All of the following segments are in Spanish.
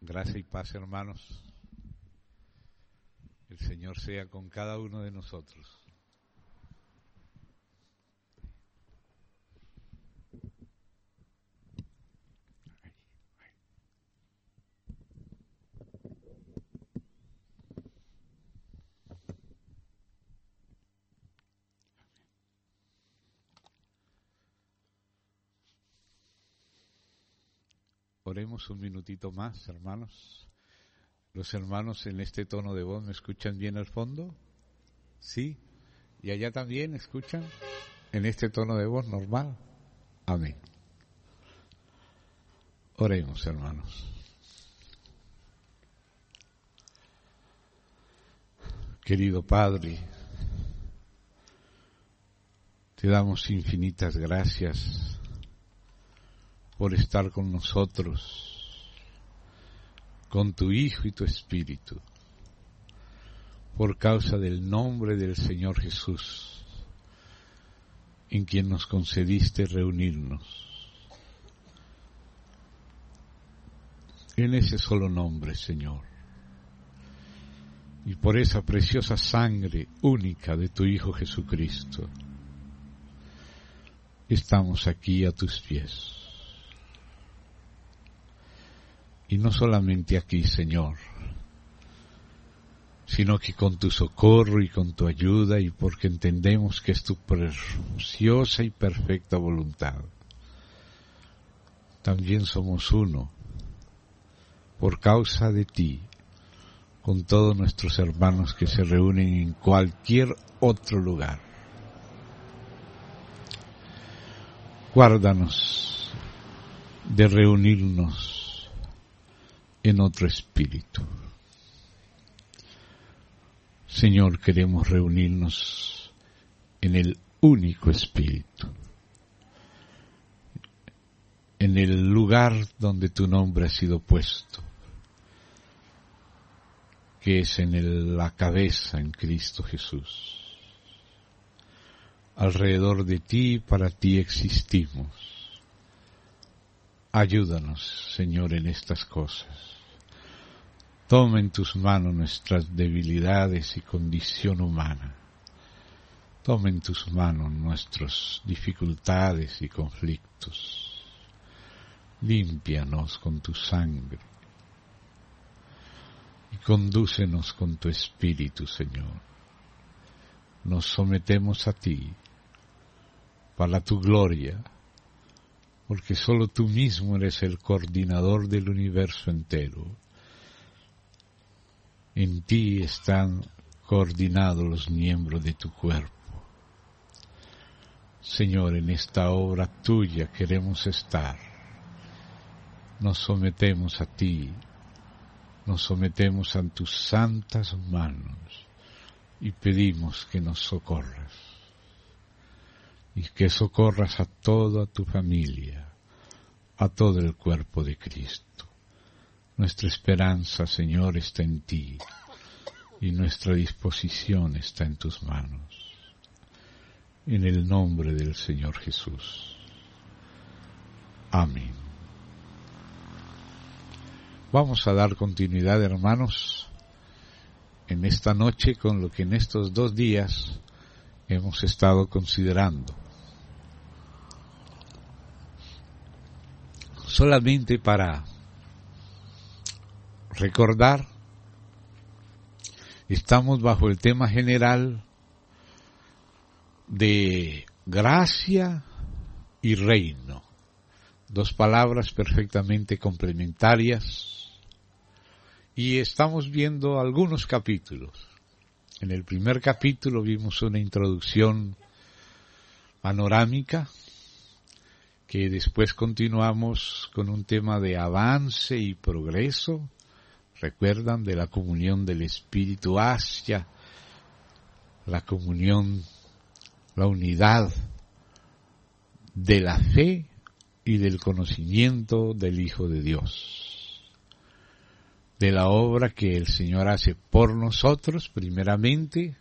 Gracia y paz, hermanos. El Señor sea con cada uno de nosotros. Oremos un minutito más, hermanos. Los hermanos en este tono de voz, ¿me escuchan bien al fondo? ¿Sí? ¿Y allá también escuchan? ¿En este tono de voz normal? Amén. Oremos, hermanos. Querido Padre, te damos infinitas gracias por estar con nosotros, con tu Hijo y tu Espíritu, por causa del nombre del Señor Jesús, en quien nos concediste reunirnos. En ese solo nombre, Señor, y por esa preciosa sangre única de tu Hijo Jesucristo, estamos aquí a tus pies. Y no solamente aquí, Señor, sino que con tu socorro y con tu ayuda, y porque entendemos que es tu preciosa y perfecta voluntad, también somos uno, por causa de ti, con todos nuestros hermanos que se reúnen en cualquier otro lugar. Guárdanos de reunirnos en otro espíritu. Señor, queremos reunirnos en el único espíritu, en el lugar donde tu nombre ha sido puesto, que es en la cabeza, en Cristo Jesús. Alrededor de ti, para ti existimos. Ayúdanos, Señor, en estas cosas. Toma en tus manos nuestras debilidades y condición humana. Toma en tus manos nuestras dificultades y conflictos. Límpianos con tu sangre y condúcenos con tu Espíritu, Señor. Nos sometemos a ti para tu gloria, porque solo tú mismo eres el coordinador del universo entero. En ti están coordinados los miembros de tu cuerpo. Señor, en esta obra tuya queremos estar. Nos sometemos a ti, nos sometemos a tus santas manos y pedimos que nos socorras. Y que socorras a toda tu familia, a todo el cuerpo de Cristo. Nuestra esperanza, Señor, está en ti, y nuestra disposición está en tus manos. En el nombre del Señor Jesús. Amén. Vamos a dar continuidad, hermanos, en esta noche con lo que en estos 2 días hemos estado considerando. Solamente para recordar, estamos bajo el tema general de gracia y reino. 2 palabras perfectamente complementarias. Y estamos viendo algunos capítulos. En el primer capítulo vimos una introducción panorámica, que después continuamos con un tema de avance y progreso. ¿Recuerdan? De la comunión del Espíritu hacia la comunión, la unidad de la fe y del conocimiento del Hijo de Dios. De la obra que el Señor hace por nosotros primeramente,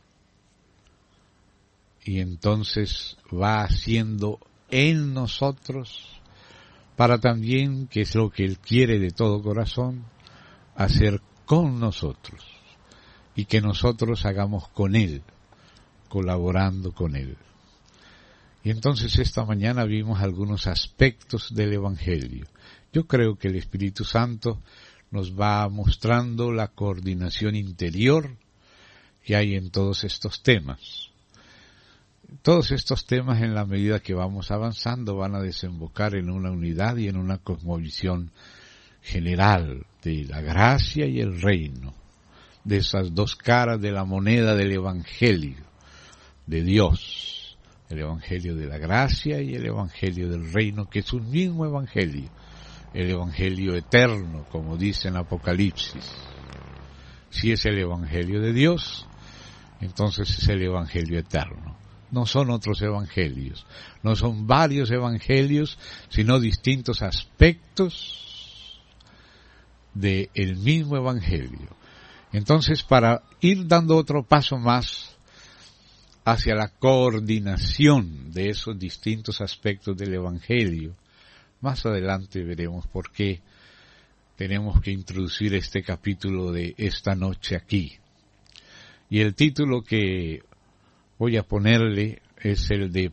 y entonces va haciendo en nosotros, para también, que es lo que Él quiere de todo corazón, hacer con nosotros y que nosotros hagamos con Él, colaborando con Él. Y entonces esta mañana vimos algunos aspectos del Evangelio. Yo creo que el Espíritu Santo nos va mostrando la coordinación interior que hay en todos estos temas. Todos estos temas, en la medida que vamos avanzando, van a desembocar en una unidad y en una cosmovisión general de la gracia y el reino, de esas dos caras de la moneda del Evangelio de Dios, el Evangelio de la gracia y el Evangelio del reino, que es un mismo Evangelio, el Evangelio eterno, como dice en Apocalipsis. Si es el Evangelio de Dios, entonces es el Evangelio eterno. No son otros evangelios, no son varios evangelios, sino distintos aspectos del mismo evangelio. Entonces, para ir dando otro paso más hacia la coordinación de esos distintos aspectos del evangelio, más adelante veremos por qué tenemos que introducir este capítulo de esta noche aquí. Y el título que voy a ponerle es el de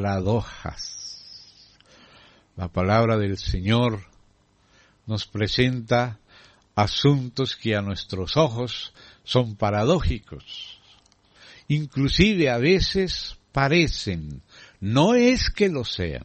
paradojas. La palabra del Señor nos presenta asuntos que a nuestros ojos son paradójicos. Inclusive a veces parecen, no es que lo sean,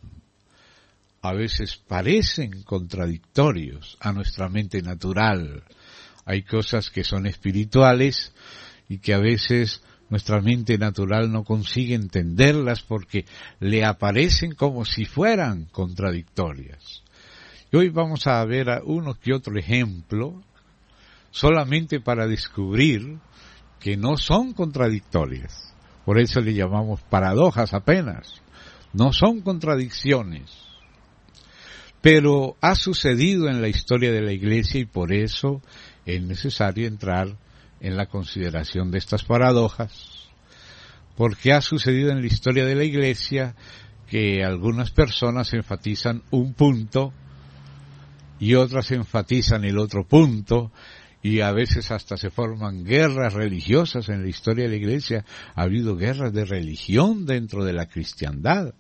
a veces parecen contradictorios a nuestra mente natural. Hay cosas que son espirituales y que a veces nuestra mente natural no consigue entenderlas porque le aparecen como si fueran contradictorias. Y hoy vamos a ver uno que otro ejemplo, solamente para descubrir que no son contradictorias. Por eso le llamamos paradojas apenas. No son contradicciones. Pero ha sucedido en la historia de la Iglesia y por eso es necesario entrar en la consideración de estas paradojas, porque ha sucedido en la historia de la Iglesia que algunas personas enfatizan un punto y otras enfatizan el otro punto, y a veces hasta se forman guerras religiosas en la historia de la Iglesia. Ha habido guerras de religión dentro de la cristiandad.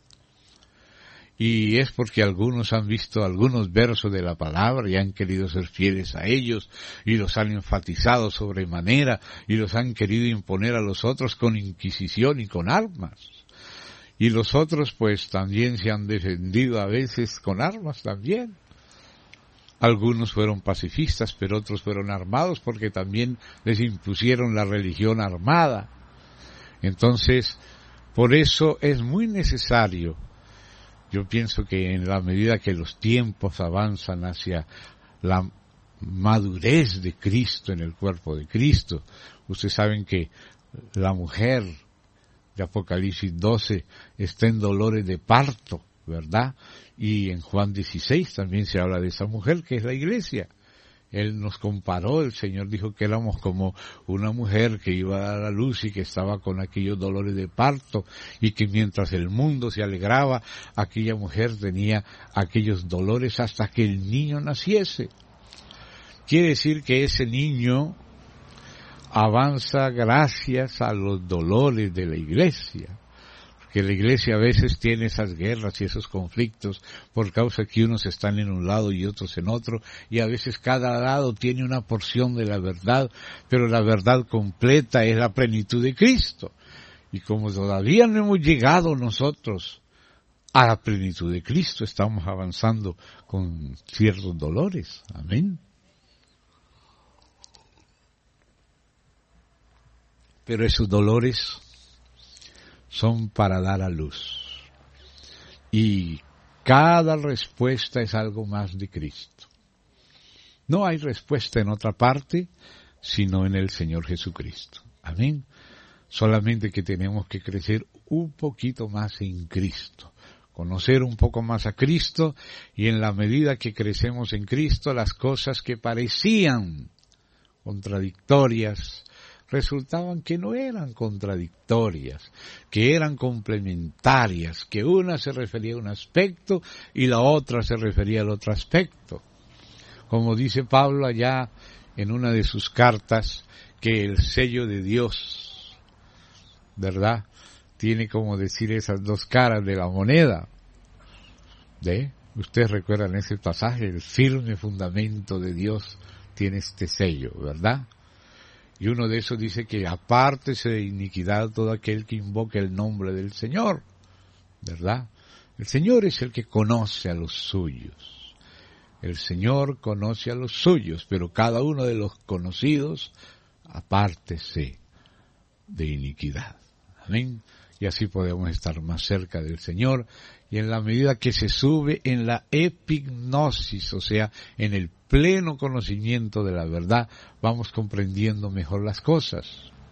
Y es porque algunos han visto algunos versos de la palabra y han querido ser fieles a ellos y los han enfatizado sobremanera y los han querido imponer a los otros con inquisición y con armas. Y los otros pues también se han defendido a veces con armas también. Algunos fueron pacifistas, pero otros fueron armados porque también les impusieron la religión armada. Entonces, por eso es muy necesario. Yo pienso que en la medida que los tiempos avanzan hacia la madurez de Cristo en el cuerpo de Cristo, ustedes saben que la mujer de Apocalipsis 12 está en dolores de parto, ¿verdad? Y en Juan 16 también se habla de esa mujer que es la iglesia. Él nos comparó, el Señor dijo que éramos como una mujer que iba a dar a luz y que estaba con aquellos dolores de parto y que mientras el mundo se alegraba, aquella mujer tenía aquellos dolores hasta que el niño naciese. Quiere decir que ese niño avanza gracias a los dolores de la iglesia. Que la iglesia a veces tiene esas guerras y esos conflictos por causa que unos están en un lado y otros en otro, y a veces cada lado tiene una porción de la verdad, pero la verdad completa es la plenitud de Cristo. Y como todavía no hemos llegado nosotros a la plenitud de Cristo, estamos avanzando con ciertos dolores. Amén. Pero esos dolores son para dar a luz. Y cada respuesta es algo más de Cristo. No hay respuesta en otra parte, sino en el Señor Jesucristo. Amén. Solamente que tenemos que crecer un poquito más en Cristo. Conocer un poco más a Cristo, y en la medida que crecemos en Cristo, las cosas que parecían contradictorias, resultaban que no eran contradictorias, que eran complementarias, que una se refería a un aspecto y la otra se refería al otro aspecto. como dice Pablo allá en una de sus cartas, que el sello de Dios, ¿verdad?, tiene como decir esas dos caras de la moneda. Ustedes recuerdan ese pasaje, el firme fundamento de Dios tiene este sello, ¿verdad? Y uno de esos dice que apártese de iniquidad todo aquel que invoque el nombre del Señor, ¿verdad? El Señor es el que conoce a los suyos. El Señor conoce a los suyos, pero cada uno de los conocidos, apártese de iniquidad. Amén. Y así podemos estar más cerca del Señor, y en la medida que se sube en la epignosis, o sea, en el pleno conocimiento de la verdad, vamos comprendiendo mejor las cosas.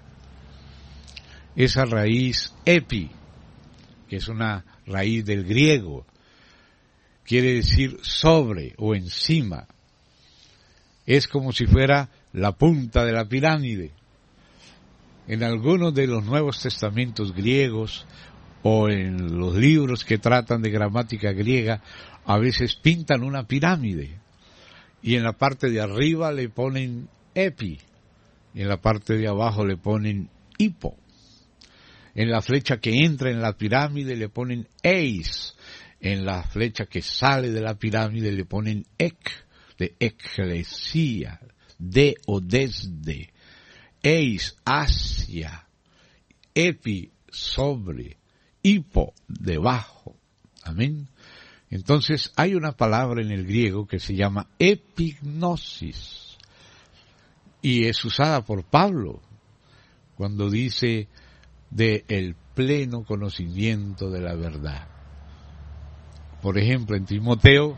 Esa raíz epi, que es una raíz del griego, quiere decir sobre o encima. Es como si fuera la punta de la pirámide. En algunos de los Nuevos Testamentos griegos o en los libros que tratan de gramática griega, a veces pintan una pirámide y en la parte de arriba le ponen epi y en la parte de abajo le ponen hipo. En la flecha que entra en la pirámide le ponen eis, en la flecha que sale de la pirámide le ponen ek, de eclesia, de o desde. Eis, hacia, epi, sobre, hipo, debajo. Amén. Entonces hay una palabra en el griego que se llama epignosis y es usada por Pablo cuando dice de el pleno conocimiento de la verdad. Por ejemplo, en Timoteo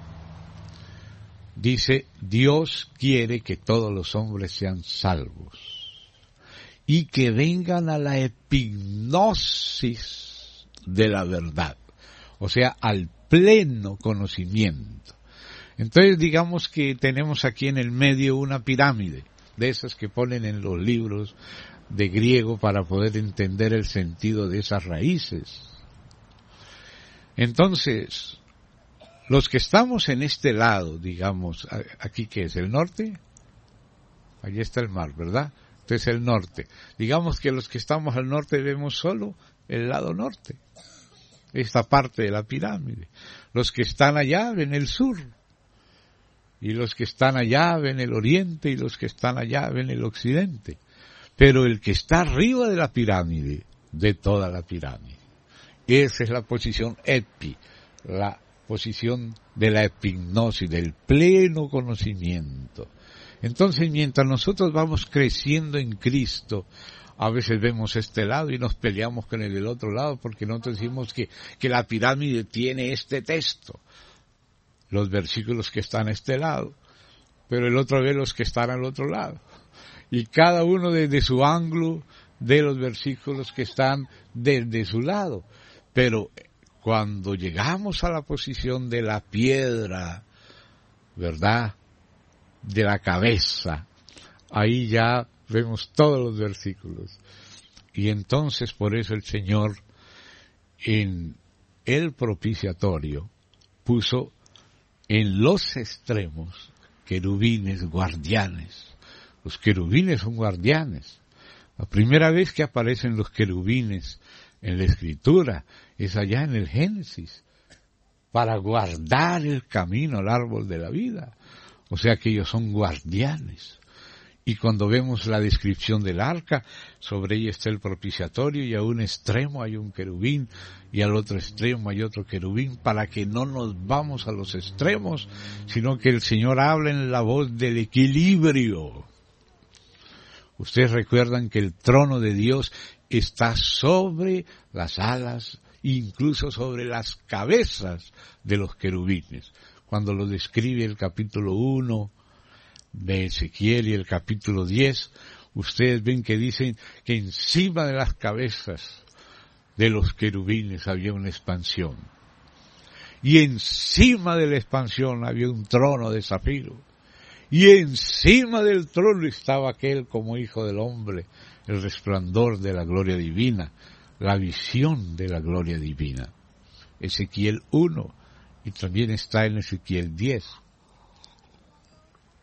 dice, Dios quiere que todos los hombres sean salvos y que vengan a la epignosis de la verdad, o sea, al pleno conocimiento. Entonces digamos que tenemos aquí en el medio una pirámide, de esas que ponen en los libros de griego para poder entender el sentido de esas raíces. Entonces, los que estamos en este lado, digamos, aquí que es el norte, allí está el mar, ¿verdad? Entonces el norte. Digamos que los que estamos al norte vemos solo el lado norte, esta parte de la pirámide. Los que están allá ven el sur, y los que están allá ven el oriente, y los que están allá ven el occidente. Pero el que está arriba de la pirámide, de toda la pirámide, esa es la posición epi, la posición de la epignosis, del pleno conocimiento. Entonces, mientras nosotros vamos creciendo en Cristo, a veces vemos este lado y nos peleamos con el del otro lado, porque nosotros decimos que la pirámide tiene este texto, los versículos que están a este lado, pero el otro ve los que están al otro lado. Y cada uno desde su ángulo de los versículos que están desde su lado. Pero cuando llegamos a la posición de la piedra, ¿verdad?, de la cabeza, ahí ya vemos todos los versículos. Y entonces por eso el Señor en el propiciatorio puso en los extremos querubines guardianes. Los querubines son guardianes. La primera vez que aparecen los querubines en la Escritura es allá en el Génesis, para guardar el camino al árbol de la vida. O sea que ellos son guardianes. Y cuando vemos la descripción del arca, sobre ella está el propiciatorio y a un extremo hay un querubín y al otro extremo hay otro querubín, para que no nos vamos a los extremos, sino que el Señor habla en la voz del equilibrio. Ustedes recuerdan que el trono de Dios está sobre las alas, incluso sobre las cabezas de los querubines. Cuando lo describe el capítulo 1 de Ezequiel y el capítulo 10, ustedes ven que dicen que encima de las cabezas de los querubines había una expansión. Y encima de la expansión había un trono de zafiro. Y encima del trono estaba aquel como hijo del hombre, el resplandor de la gloria divina, la visión de la gloria divina. Ezequiel 1, y también está en Ezequiel 10.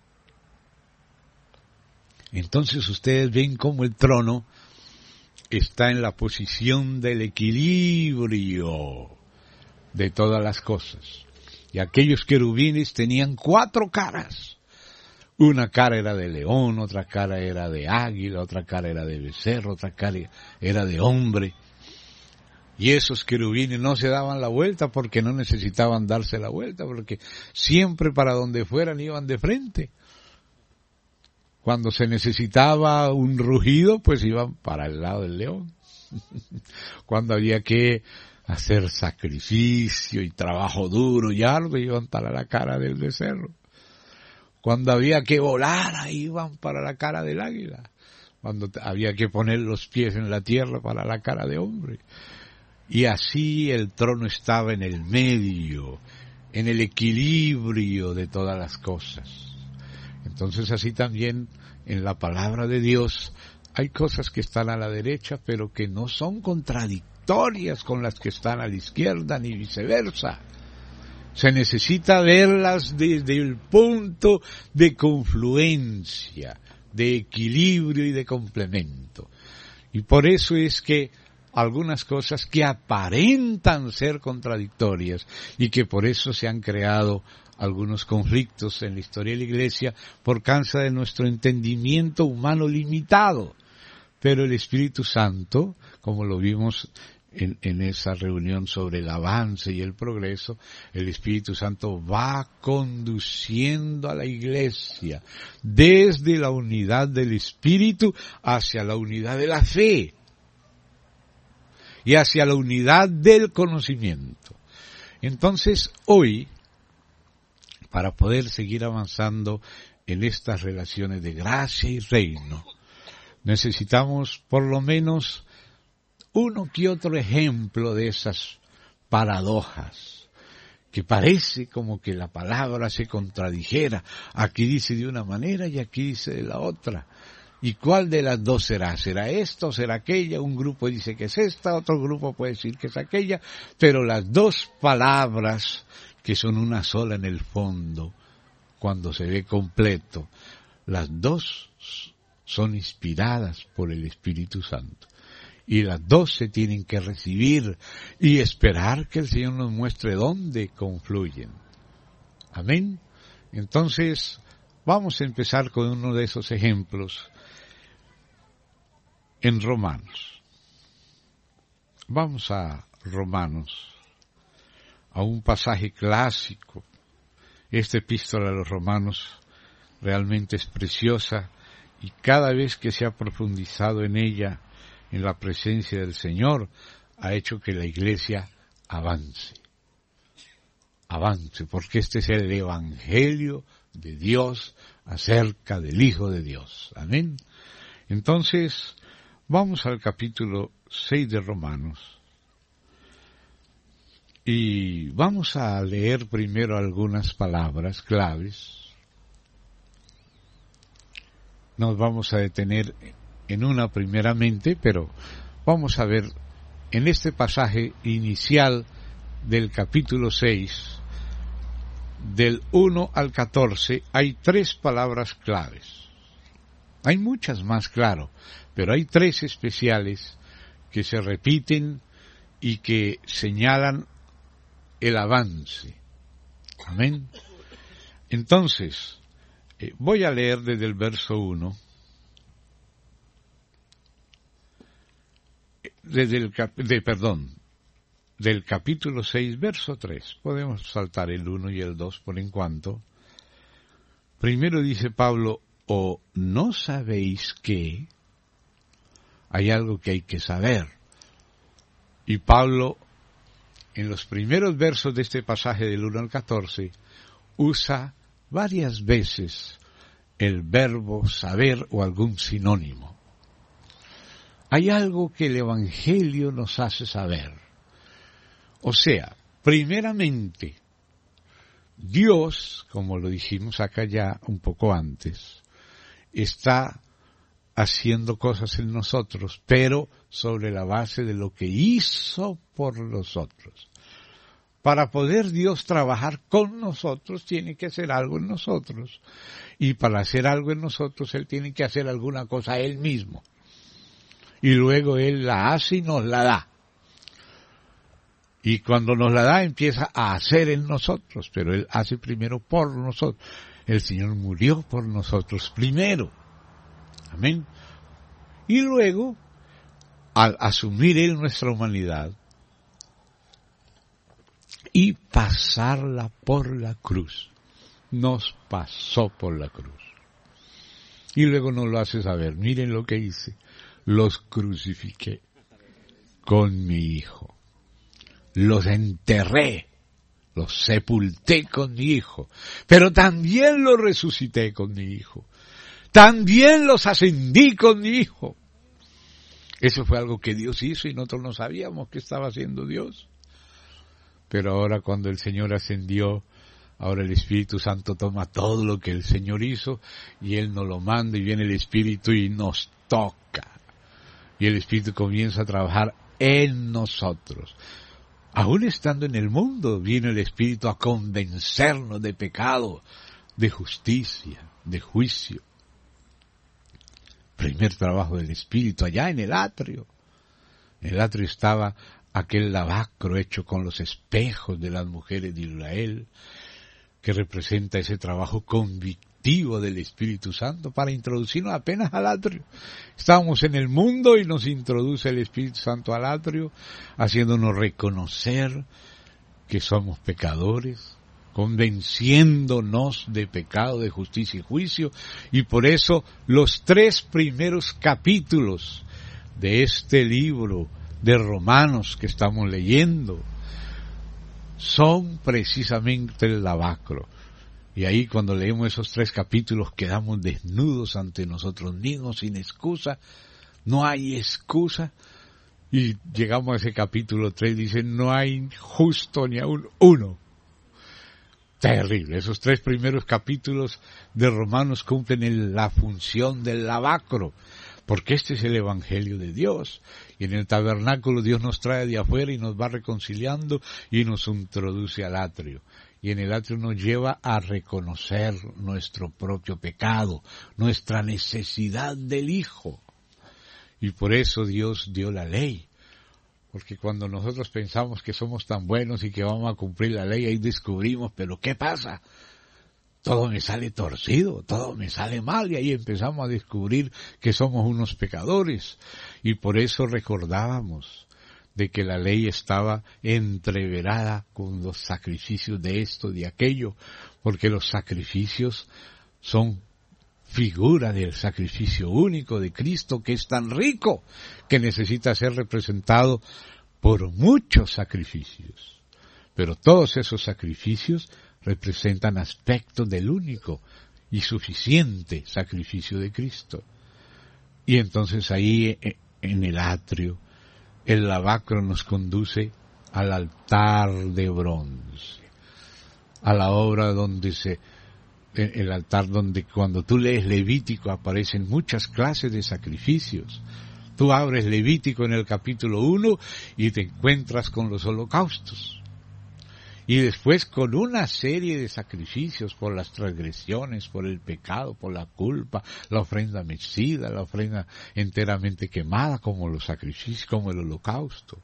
Entonces ustedes ven cómo el trono está en la posición del equilibrio de todas las cosas. Y aquellos querubines tenían 4 caras. Una cara era de león, otra cara era de águila, otra cara era de becerro, otra cara era de hombre. Y esos querubines no se daban la vuelta porque no necesitaban darse la vuelta, porque siempre para donde fueran iban de frente. Cuando se necesitaba un rugido, pues iban para el lado del león. Cuando había que hacer sacrificio y trabajo duro y arduo, iban para la cara del becerro. Cuando había que volar, iban para la cara del águila. Cuando había que poner los pies en la tierra, para la cara de hombre. Y así el trono estaba en el medio, en el equilibrio de todas las cosas. Entonces así también en la palabra de Dios hay cosas que están a la derecha, pero que no son contradictorias con las que están a la izquierda, ni viceversa. Se necesita verlas desde el punto de confluencia, de equilibrio y de complemento. Y por eso es que algunas cosas que aparentan ser contradictorias y que por eso se han creado algunos conflictos en la historia de la Iglesia por causa de nuestro entendimiento humano limitado. Pero el Espíritu Santo, como lo vimos en esa reunión sobre el avance y el progreso, el Espíritu Santo va conduciendo a la Iglesia desde la unidad del Espíritu hacia la unidad de la fe y hacia la unidad del conocimiento. Entonces, hoy, para poder seguir avanzando en estas relaciones de gracia y reino, necesitamos por lo menos uno que otro ejemplo de esas paradojas, que parece como que la palabra se contradijera. Aquí dice de una manera y aquí dice de la otra. ¿Y cuál de las dos será? ¿Será esta o será aquella? Un grupo dice que es esta, otro grupo puede decir que es aquella, pero las dos palabras, que son una sola en el fondo, cuando se ve completo, las dos son inspiradas por el Espíritu Santo. Y las dos se tienen que recibir y esperar que el Señor nos muestre dónde confluyen. Amén. Entonces, vamos a empezar con uno de esos ejemplos en Romanos. Vamos a Romanos, a un pasaje clásico. Esta epístola a los Romanos realmente es preciosa y cada vez que se ha profundizado en ella, en la presencia del Señor, ha hecho que la Iglesia avance, porque este es el Evangelio de Dios acerca del Hijo de Dios. Amén. Entonces, vamos al capítulo 6 de Romanos y vamos a leer primero algunas palabras claves. Nos vamos a detener en una primeramente, pero vamos a ver en este pasaje inicial del capítulo 6, del 1 al 14, hay 3 palabras claves. Hay muchas más, claro, pero hay 3 especiales que se repiten y que señalan el avance. Amén. Entonces, voy a leer desde el verso 1, del capítulo 6, verso 3. Podemos saltar el 1 y el 2 por en cuanto. Primero dice Pablo, ¿o no sabéis que hay algo que hay que saber? Y Pablo, en los primeros versos de este pasaje del 1 al 14, usa varias veces el verbo saber o algún sinónimo. Hay algo que el Evangelio nos hace saber. O sea, primeramente, Dios, como lo dijimos acá ya un poco antes, está haciendo cosas en nosotros, pero sobre la base de lo que hizo por nosotros. Para poder Dios trabajar con nosotros, tiene que hacer algo en nosotros. Y para hacer algo en nosotros, Él tiene que hacer alguna cosa Él mismo. Y luego Él la hace y nos la da. Y cuando nos la da, empieza a hacer en nosotros, pero Él hace primero por nosotros. El Señor murió por nosotros primero. Amén. Y luego, al asumir Él nuestra humanidad y pasarla por la cruz, nos pasó por la cruz. Y luego nos lo hace saber. Miren lo que hice. Los crucifiqué con mi Hijo. Los enterré. Los sepulté con mi Hijo. Pero también los resucité con mi Hijo. También los ascendí con mi Hijo. Eso fue algo que Dios hizo y nosotros no sabíamos que estaba haciendo Dios. Pero ahora cuando el Señor ascendió, ahora el Espíritu Santo toma todo lo que el Señor hizo y Él nos lo manda y viene el Espíritu y nos toca. Y el Espíritu comienza a trabajar en nosotros. Aún estando en el mundo, viene el Espíritu a convencernos de pecado, de justicia, de juicio. Primer trabajo del Espíritu allá en el atrio. En el atrio estaba aquel lavacro hecho con los espejos de las mujeres de Israel, que representa ese trabajo convictivo del Espíritu Santo para introducirnos apenas al atrio. Estábamos en el mundo y nos introduce el Espíritu Santo al atrio, haciéndonos reconocer que somos pecadores, convenciéndonos de pecado, de justicia y juicio, y por eso los 3 primeros capítulos de este libro de Romanos que estamos leyendo son precisamente el lavacro. Y ahí cuando leemos esos 3 capítulos quedamos desnudos ante nosotros mismos, sin excusa, no hay excusa. Y llegamos a ese capítulo 3, dice, no hay justo ni aún uno. Terrible, esos 3 primeros capítulos de Romanos cumplen la función del lavacro, porque este es el Evangelio de Dios. Y en el tabernáculo Dios nos trae de afuera y nos va reconciliando y nos introduce al atrio. Y en el atrio nos lleva a reconocer nuestro propio pecado, nuestra necesidad del Hijo. Y por eso Dios dio la ley. Porque cuando nosotros pensamos que somos tan buenos y que vamos a cumplir la ley, ahí descubrimos, pero ¿qué pasa? Todo me sale torcido, todo me sale mal, y ahí empezamos a descubrir que somos unos pecadores. Y por eso recordábamos de que la ley estaba entreverada con los sacrificios de esto, de aquello, porque los sacrificios son figura del sacrificio único de Cristo, que es tan rico que necesita ser representado por muchos sacrificios. Pero todos esos sacrificios representan aspectos del único y suficiente sacrificio de Cristo. Y entonces ahí en el atrio, el lavacro nos conduce al altar de bronce, a la obra donde el altar donde cuando tú lees Levítico aparecen muchas clases de sacrificios. Tú abres Levítico en el capítulo 1 y te encuentras con los holocaustos. Y después con una serie de sacrificios por las transgresiones, por el pecado, por la culpa, la ofrenda mecida, la ofrenda enteramente quemada, como los sacrificios, como el holocausto.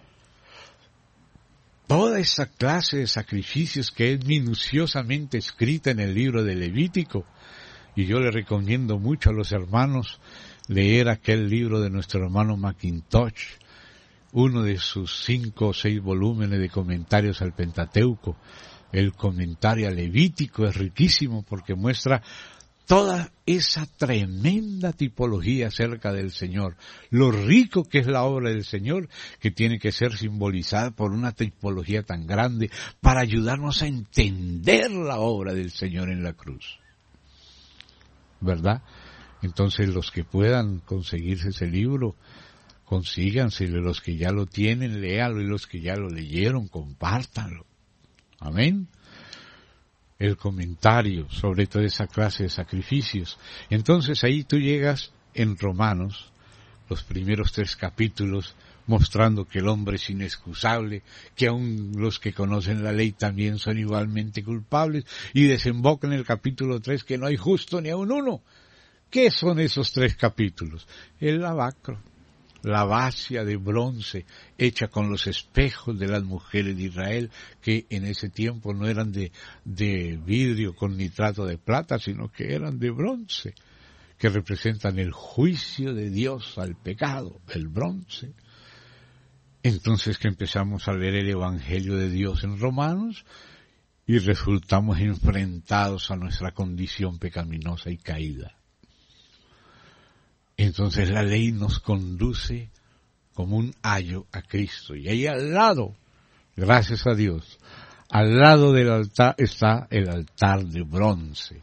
Toda esa clase de sacrificios que es minuciosamente escrita en el libro de Levítico. Y yo le recomiendo mucho a los hermanos leer aquel libro de nuestro hermano McIntosh, uno de sus 5 o 6 volúmenes de comentarios al Pentateuco. El comentario a Levítico es riquísimo porque muestra toda esa tremenda tipología acerca del Señor, lo rico que es la obra del Señor, que tiene que ser simbolizada por una tipología tan grande para ayudarnos a entender la obra del Señor en la cruz. ¿Verdad? Entonces los que puedan conseguirse ese libro, consíganselo, los que ya lo tienen, léalo, y los que ya lo leyeron, compártanlo. Amén. El comentario sobre toda esa clase de sacrificios. Entonces ahí tú llegas en Romanos, los primeros 3 capítulos, mostrando que el hombre es inexcusable, que aun los que conocen la ley también son igualmente culpables, y desemboca en el capítulo 3 que no hay justo ni aun uno. ¿Qué son esos 3 capítulos? El lavacro, la bacia de bronce hecha con los espejos de las mujeres de Israel, que en ese tiempo no eran de vidrio con nitrato de plata, sino que eran de bronce, que representan el juicio de Dios al pecado, el bronce. Entonces que empezamos a leer el Evangelio de Dios en Romanos y resultamos enfrentados a nuestra condición pecaminosa y caída. Entonces la ley nos conduce como un ayo a Cristo. Y ahí al lado, gracias a Dios, al lado del altar está el altar de bronce.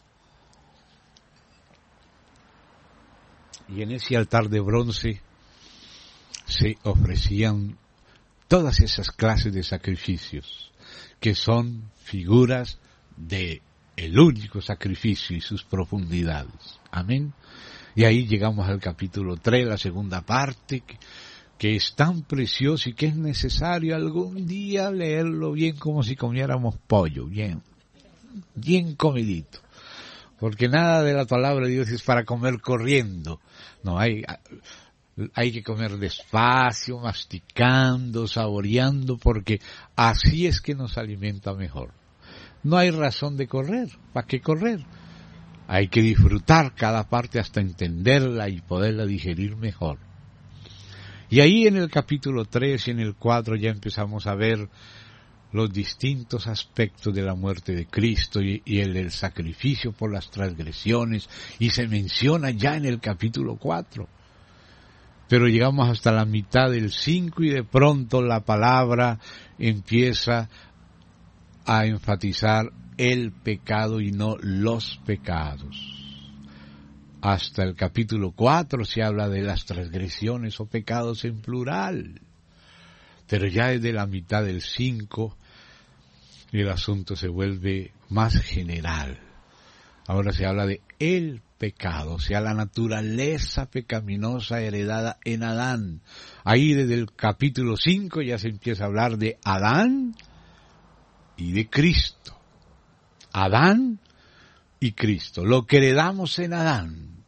Y en ese altar de bronce se ofrecían todas esas clases de sacrificios, que son figuras de el único sacrificio y sus profundidades. Amén. Y ahí llegamos al capítulo 3, la segunda parte, que es tan precioso y que es necesario algún día leerlo bien como si comiéramos pollo, bien comidito. Porque nada de la palabra de Dios es para comer corriendo. No, hay que comer despacio, masticando, saboreando, porque así es que nos alimenta mejor. No hay razón de correr. ¿Para qué correr? Hay que disfrutar cada parte hasta entenderla y poderla digerir mejor. Y ahí en el capítulo 3 y en el 4 ya empezamos a ver los distintos aspectos de la muerte de Cristo y el del sacrificio por las transgresiones, y se menciona ya en el capítulo 4. Pero llegamos hasta la mitad del 5 y de pronto la palabra empieza a enfatizar el pecado y no los pecados. Hasta el capítulo 4 se habla de las transgresiones o pecados en plural. Pero ya desde la mitad del 5 el asunto se vuelve más general. Ahora se habla de el pecado, o sea, la naturaleza pecaminosa heredada en Adán. Ahí desde el capítulo 5 ya se empieza a hablar de Adán y de Cristo. Adán y Cristo, lo que heredamos en Adán.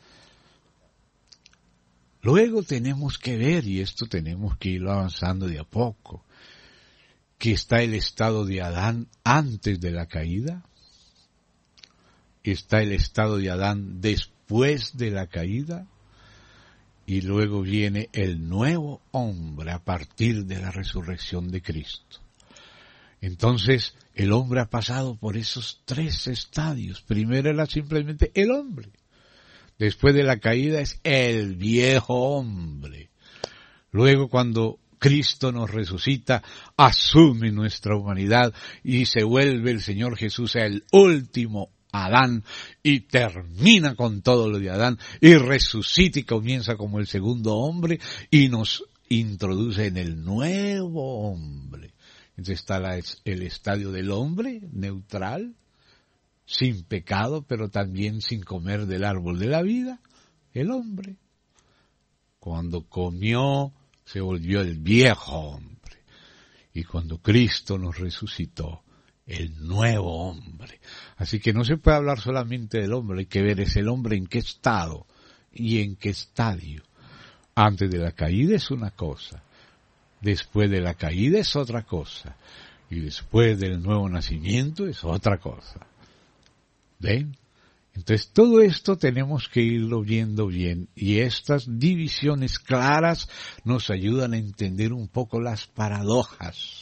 Luego tenemos que ver, y esto tenemos que irlo avanzando de a poco, que está el estado de Adán antes de la caída, está el estado de Adán después de la caída, y luego viene el nuevo hombre a partir de la resurrección de Cristo. Entonces, el hombre ha pasado por esos 3 estadios. Primero era simplemente el hombre. Después de la caída es el viejo hombre. Luego, cuando Cristo nos resucita, asume nuestra humanidad y se vuelve el Señor Jesús el último Adán y termina con todo lo de Adán y resucita y comienza como el segundo hombre y nos introduce en el nuevo hombre. Entonces está el estadio del hombre neutral, sin pecado, pero también sin comer del árbol de la vida, el hombre. Cuando comió, se volvió el viejo hombre. Y cuando Cristo nos resucitó, el nuevo hombre. Así que no se puede hablar solamente del hombre, hay que ver es el hombre en qué estado y en qué estadio. Antes de la caída es una cosa, después de la caída es otra cosa, y después del nuevo nacimiento es otra cosa. ¿Ven? Entonces todo esto tenemos que irlo viendo bien, y estas divisiones claras nos ayudan a entender un poco las paradojas.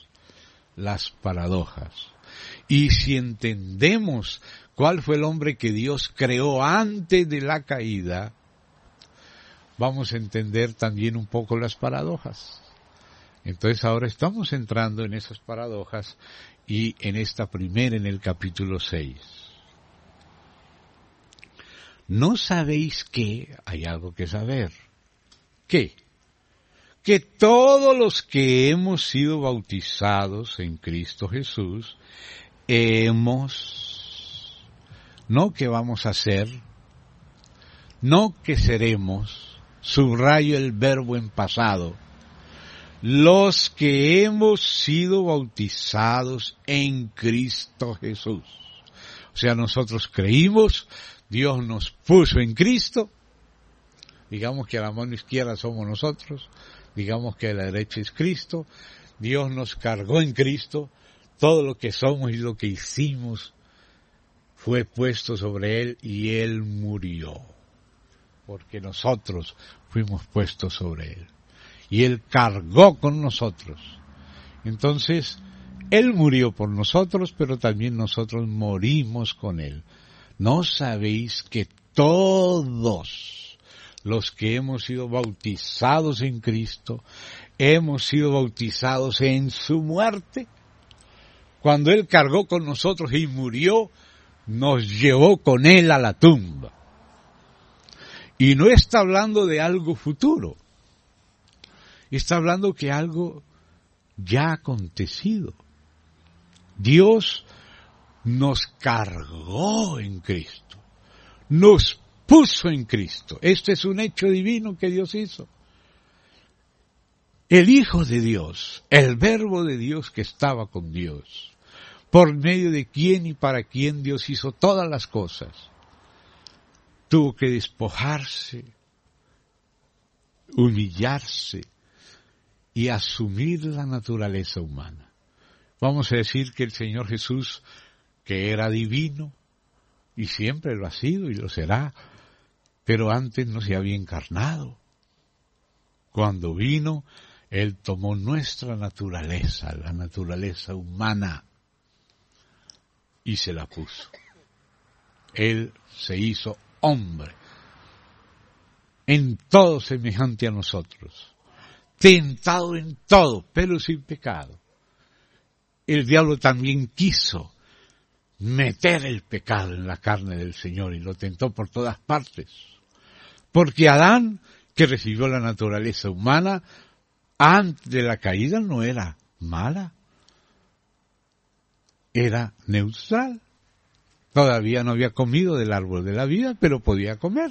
Y si entendemos cuál fue el hombre que Dios creó antes de la caída, vamos a entender también un poco las paradojas. Entonces ahora estamos entrando en esas paradojas y en esta primera, en el capítulo 6. ¿No sabéis que hay algo que saber? ¿Qué? Que todos los que hemos sido bautizados en Cristo Jesús, no que vamos a ser, no que seremos, subrayo el verbo en pasado, los que hemos sido bautizados en Cristo Jesús. O sea, nosotros creímos, Dios nos puso en Cristo, digamos que a la mano izquierda somos nosotros, digamos que a la derecha es Cristo, Dios nos cargó en Cristo, todo lo que somos y lo que hicimos fue puesto sobre Él y Él murió, porque nosotros fuimos puestos sobre Él. Y Él cargó con nosotros. Entonces, Él murió por nosotros, pero también nosotros morimos con Él. ¿No sabéis que todos los que hemos sido bautizados en Cristo, hemos sido bautizados en su muerte? Cuando Él cargó con nosotros y murió, nos llevó con Él a la tumba. Y no está hablando de algo futuro. Está hablando que algo ya acontecido. Dios nos cargó en Cristo. Nos puso en Cristo. Este es un hecho divino que Dios hizo. El Hijo de Dios, el Verbo de Dios que estaba con Dios, por medio de quién y para quién Dios hizo todas las cosas, tuvo que despojarse, humillarse y asumir la naturaleza humana. Vamos a decir que el Señor Jesús, que era divino, y siempre lo ha sido y lo será, pero antes no se había encarnado. Cuando vino, Él tomó nuestra naturaleza, la naturaleza humana, y se la puso. Él se hizo hombre, en todo semejante a nosotros, tentado en todo, pero sin pecado. El diablo también quiso meter el pecado en la carne del Señor y lo tentó por todas partes. Porque Adán, que recibió la naturaleza humana, antes de la caída no era mala, era neutral. Todavía no había comido del árbol de la vida, pero podía comer.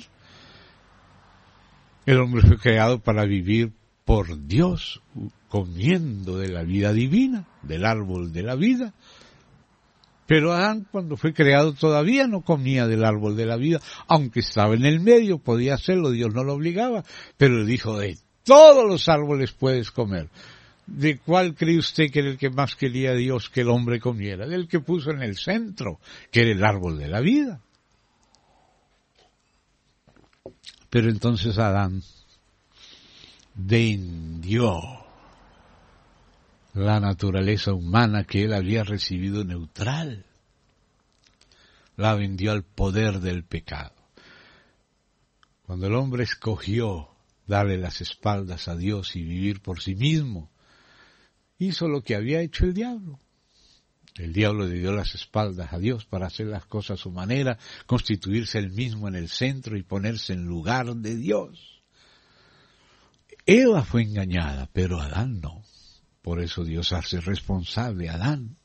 El hombre fue creado para vivir por Dios, comiendo de la vida divina, del árbol de la vida. Pero Adán, cuando fue creado, todavía no comía del árbol de la vida, aunque estaba en el medio, podía hacerlo, Dios no lo obligaba, pero le dijo, de todos los árboles puedes comer. ¿De cuál cree usted que era el que más quería a Dios que el hombre comiera? Del que puso en el centro, que era el árbol de la vida. Pero entonces Adán vendió la naturaleza humana que él había recibido neutral. La vendió al poder del pecado. Cuando el hombre escogió darle las espaldas a Dios y vivir por sí mismo, hizo lo que había hecho el diablo. El diablo le dio las espaldas a Dios para hacer las cosas a su manera, constituirse él mismo en el centro y ponerse en lugar de Dios. Eva fue engañada, pero Adán no. Por eso Dios hace responsable a Adán.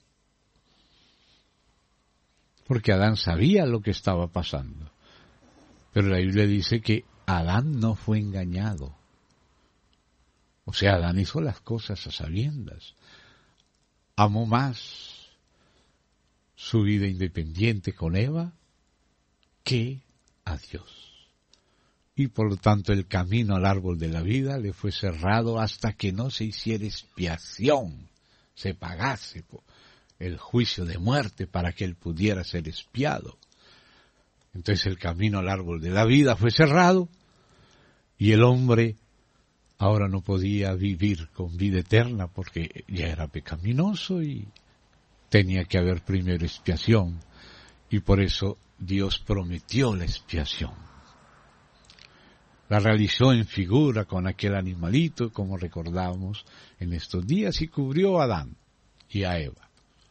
Porque Adán sabía lo que estaba pasando. Pero la Biblia dice que Adán no fue engañado. O sea, Adán hizo las cosas a sabiendas. Amó más su vida independiente con Eva que a Dios. Y por lo tanto el camino al árbol de la vida le fue cerrado hasta que no se hiciera expiación, se pagase el juicio de muerte para que él pudiera ser expiado. Entonces el camino al árbol de la vida fue cerrado y el hombre ahora no podía vivir con vida eterna porque ya era pecaminoso y tenía que haber primero expiación. Y por eso Dios prometió la expiación. La realizó en figura con aquel animalito, como recordamos en estos días, y cubrió a Adán y a Eva.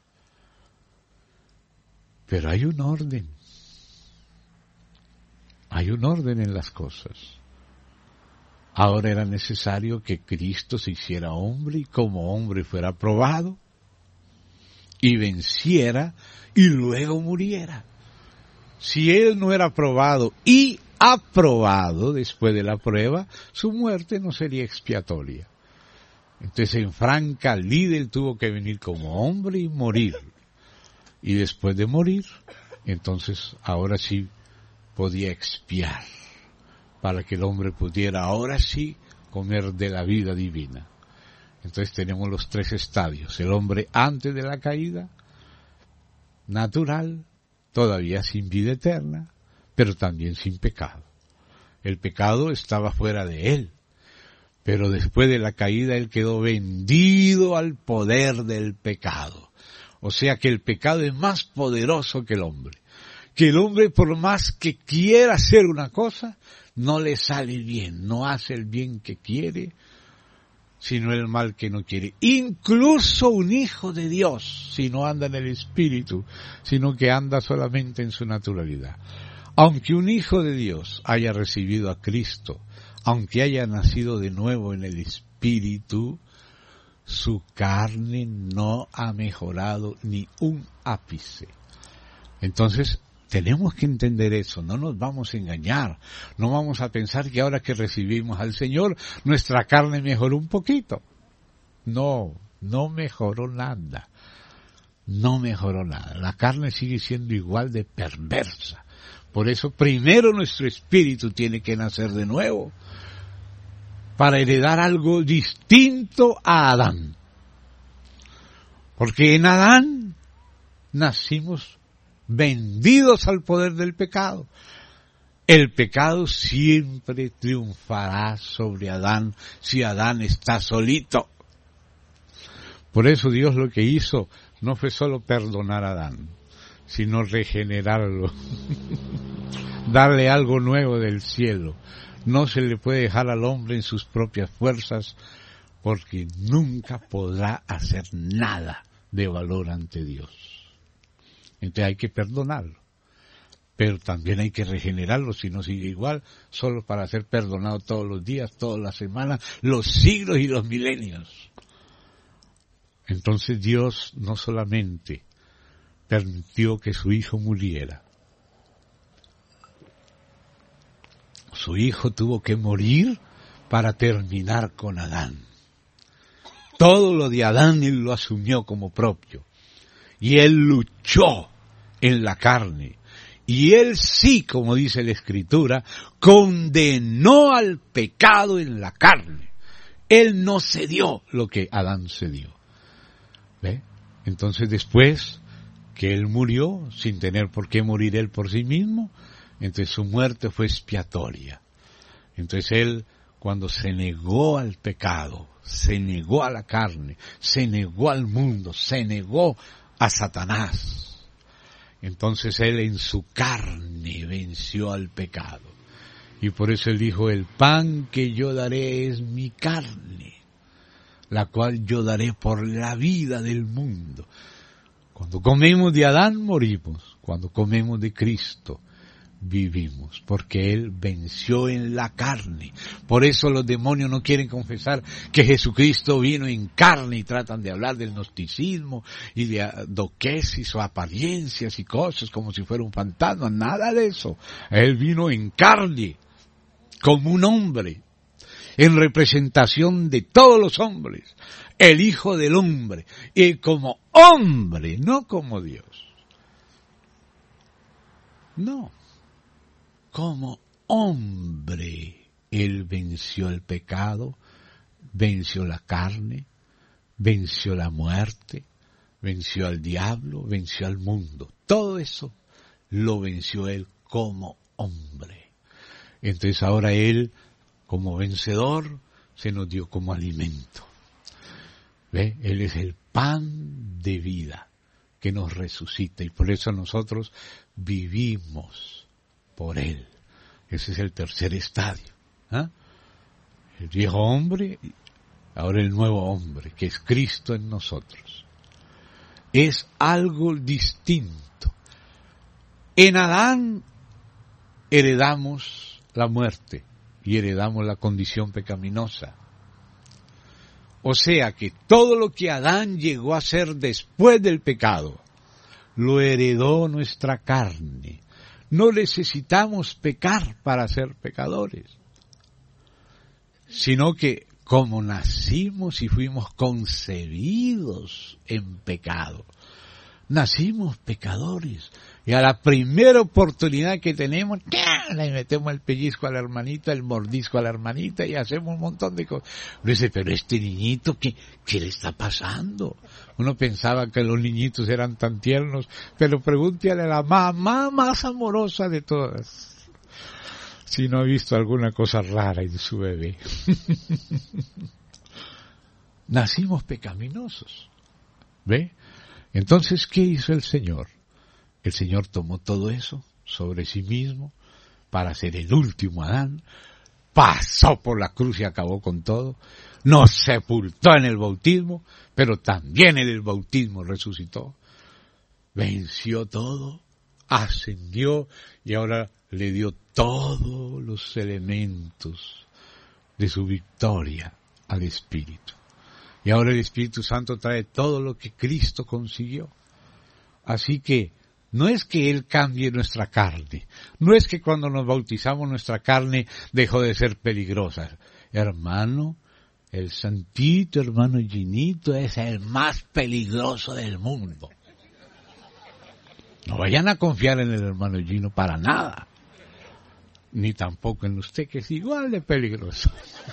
Pero hay un orden. Hay un orden en las cosas. Ahora era necesario que Cristo se hiciera hombre y como hombre fuera probado y venciera y luego muriera. Si Él no era probado y aprobado después de la prueba, su muerte no sería expiatoria. Entonces en franca lide él tuvo que venir como hombre y morir. Y después de morir, entonces ahora sí podía expiar, para que el hombre pudiera ahora sí comer de la vida divina. Entonces tenemos los tres estadios: el hombre antes de la caída, natural, todavía sin vida eterna, pero también sin pecado. El pecado estaba fuera de él, pero después de la caída él quedó vendido al poder del pecado. O sea que el pecado es más poderoso que el hombre. Que el hombre, por más que quiera hacer una cosa, no le sale bien, no hace el bien que quiere, sino el mal que no quiere. Incluso un hijo de Dios, si no anda en el Espíritu, sino que anda solamente en su naturalidad. Aunque un hijo de Dios haya recibido a Cristo, aunque haya nacido de nuevo en el Espíritu, su carne no ha mejorado ni un ápice. Entonces, tenemos que entender eso, no nos vamos a engañar, no vamos a pensar que ahora que recibimos al Señor, nuestra carne mejoró un poquito. No mejoró nada, no mejoró nada. La carne sigue siendo igual de perversa. Por eso primero nuestro espíritu tiene que nacer de nuevo, para heredar algo distinto a Adán. Porque en Adán nacimos vendidos al poder del pecado. El pecado siempre triunfará sobre Adán si Adán está solito. Por eso Dios lo que hizo no fue solo perdonar a Adán, sino regenerarlo, darle algo nuevo del cielo. No se le puede dejar al hombre en sus propias fuerzas, porque nunca podrá hacer nada de valor ante Dios. Entonces hay que perdonarlo, pero también hay que regenerarlo, si no sigue igual, solo para ser perdonado todos los días, todas las semanas, los siglos y los milenios. Entonces Dios no solamente permitió que su hijo muriera, su hijo tuvo que morir para terminar con Adán. Todo lo de Adán él lo asumió como propio. Y él luchó en la carne. Y él sí, como dice la Escritura, condenó al pecado en la carne. Él no cedió lo que Adán cedió. ¿Ve? Entonces después que él murió, sin tener por qué morir él por sí mismo, entonces su muerte fue expiatoria. Entonces él, cuando se negó al pecado, se negó a la carne, se negó al mundo, se negó a Satanás, entonces él en su carne venció al pecado. Y por eso él dijo: el pan que yo daré es mi carne, la cual yo daré por la vida del mundo. Cuando comemos de Adán morimos, cuando comemos de Cristo vivimos, porque Él venció en la carne. Por eso los demonios no quieren confesar que Jesucristo vino en carne y tratan de hablar del gnosticismo y de doquesis o apariencias y cosas como si fuera un fantasma. Nada de eso. Él vino en carne, como un hombre, en representación de todos los hombres, el Hijo del Hombre, y como hombre, no como Dios. No. Como hombre, Él venció el pecado, venció la carne, venció la muerte, venció al diablo, venció al mundo. Todo eso lo venció Él como hombre. Entonces ahora Él, como vencedor, se nos dio como alimento. ¿Ve? Él es el pan de vida que nos resucita, y por eso nosotros vivimos por Él. Ese es el tercer estadio. El viejo hombre, ahora el nuevo hombre, que es Cristo en nosotros. Es algo distinto. En Adán heredamos la muerte y heredamos la condición pecaminosa. O sea que todo lo que Adán llegó a hacer después del pecado, lo heredó nuestra carne. No necesitamos pecar para ser pecadores, sino que como nacimos y fuimos concebidos en pecado, nacimos pecadores. Y a la primera oportunidad que tenemos, le metemos el pellizco a la hermanita, el mordisco a la hermanita y hacemos un montón de cosas. Uno dice, pero este niñito, ¿qué le está pasando? Uno pensaba que los niñitos eran tan tiernos, pero pregúntale a la mamá más amorosa de todas si no ha visto alguna cosa rara en su bebé. Nacimos pecaminosos. ¿Ve? Entonces, ¿qué hizo el Señor? El Señor tomó todo eso sobre sí mismo para ser el último Adán, pasó por la cruz y acabó con todo, nos sepultó en el bautismo, pero también en el bautismo resucitó, venció todo, ascendió y ahora le dio todos los elementos de su victoria al Espíritu. Y ahora el Espíritu Santo trae todo lo que Cristo consiguió. Así que no es que Él cambie nuestra carne, no es que cuando nos bautizamos nuestra carne dejó de ser peligrosa. Hermano, el santito hermano Ginito es el más peligroso del mundo. No vayan a confiar en el hermano Gino para nada, ni tampoco en usted, que es igual de peligroso.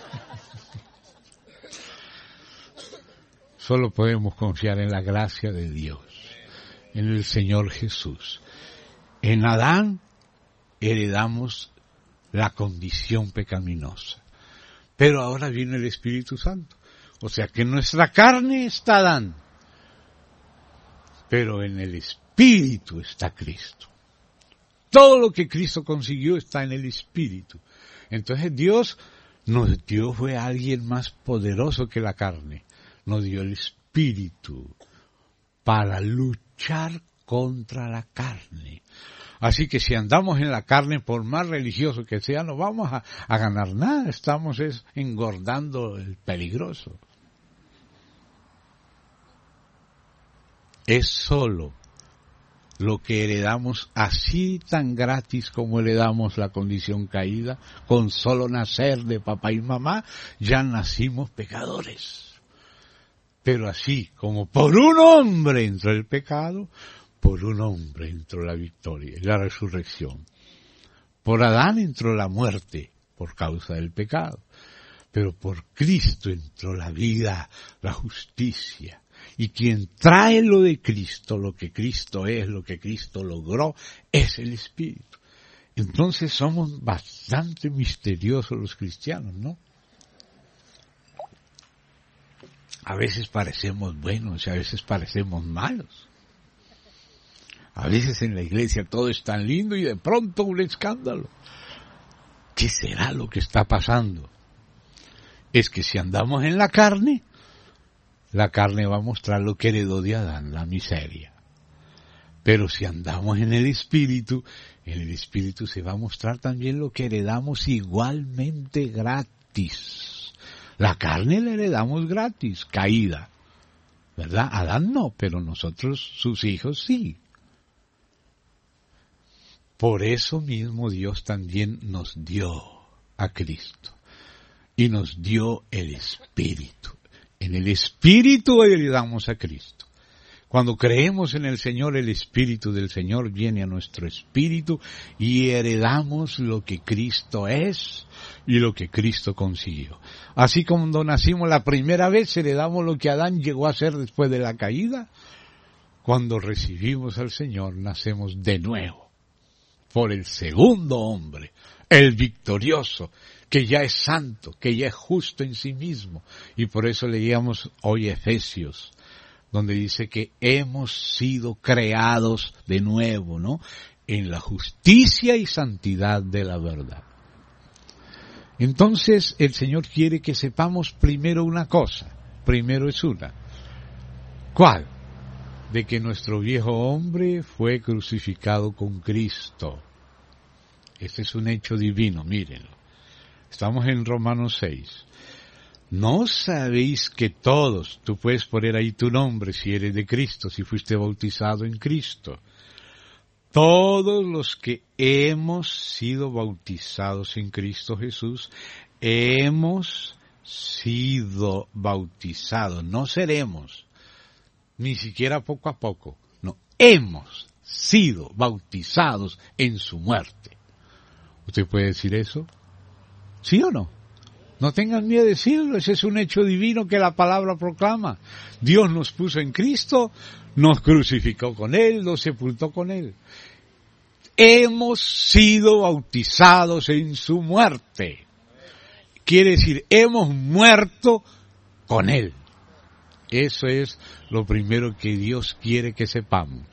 Solo podemos confiar en la gracia de Dios, en el Señor Jesús. En Adán heredamos la condición pecaminosa, pero ahora viene el Espíritu Santo. O sea que en nuestra carne está Adán, pero en el Espíritu está Cristo. Todo lo que Cristo consiguió está en el Espíritu. Entonces Dios fue alguien más poderoso que la carne. Nos dio el Espíritu para luchar contra la carne. Así que si andamos en la carne, por más religioso que sea, no vamos a ganar nada. Estamos engordando el peligroso. Es solo lo que heredamos así tan gratis como heredamos la condición caída. Con solo nacer de papá y mamá, ya nacimos pecadores. Pero así como por un hombre entró el pecado, por un hombre entró la victoria, la resurrección. Por Adán entró la muerte por causa del pecado, pero por Cristo entró la vida, la justicia. Y quien trae lo de Cristo, lo que Cristo es, lo que Cristo logró, es el Espíritu. Entonces somos bastante misteriosos los cristianos, ¿no? A veces parecemos buenos y a veces parecemos malos. A veces en la iglesia todo es tan lindo y de pronto un escándalo. ¿Qué será lo que está pasando? Es que si andamos en la carne va a mostrar lo que heredó de Adán, la miseria. Pero si andamos en el Espíritu se va a mostrar también lo que heredamos igualmente gratis. La carne la heredamos gratis, caída, ¿verdad? Adán no, pero nosotros, sus hijos, sí. Por eso mismo Dios también nos dio a Cristo y nos dio el Espíritu. En el Espíritu heredamos a Cristo. Cuando creemos en el Señor, el Espíritu del Señor viene a nuestro espíritu y heredamos lo que Cristo es y lo que Cristo consiguió. Así como cuando nacimos la primera vez, heredamos lo que Adán llegó a ser después de la caída. Cuando recibimos al Señor, nacemos de nuevo por el segundo hombre, el victorioso, que ya es santo, que ya es justo en sí mismo. Y por eso leíamos hoy Efesios, donde dice que hemos sido creados de nuevo, ¿no? En la justicia y santidad de la verdad. Entonces el Señor quiere que sepamos primero una cosa. Primero es una. ¿Cuál? De que nuestro viejo hombre fue crucificado con Cristo. Este es un hecho divino, mírenlo. Estamos en Romanos 6. ¿No sabéis que todos, tú puedes poner ahí tu nombre si eres de Cristo, si fuiste bautizado en Cristo, todos los que hemos sido bautizados en Cristo Jesús, hemos sido bautizados, no seremos, ni siquiera poco a poco, no, hemos sido bautizados en su muerte. ¿Usted puede decir eso? ¿Sí o no? No tengan miedo de decirlo, ese es un hecho divino que la palabra proclama. Dios nos puso en Cristo, nos crucificó con Él, nos sepultó con Él. Hemos sido bautizados en su muerte. Quiere decir, hemos muerto con Él. Eso es lo primero que Dios quiere que sepamos.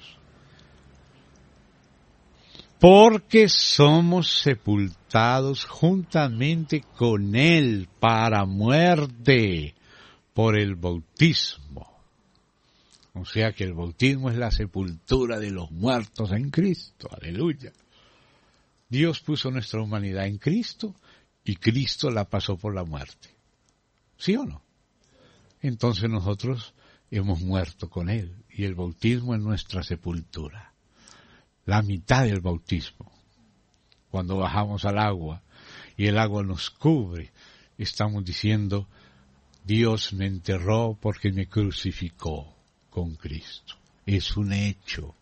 Porque somos sepultados juntamente con Él para muerte por el bautismo. O sea que el bautismo es la sepultura de los muertos en Cristo. Aleluya. Dios puso nuestra humanidad en Cristo y Cristo la pasó por la muerte. ¿Sí o no? Entonces nosotros hemos muerto con Él y el bautismo es nuestra sepultura. La mitad del bautismo, cuando bajamos al agua y el agua nos cubre, estamos diciendo, Dios me enterró porque me crucificó con Cristo. Es un hecho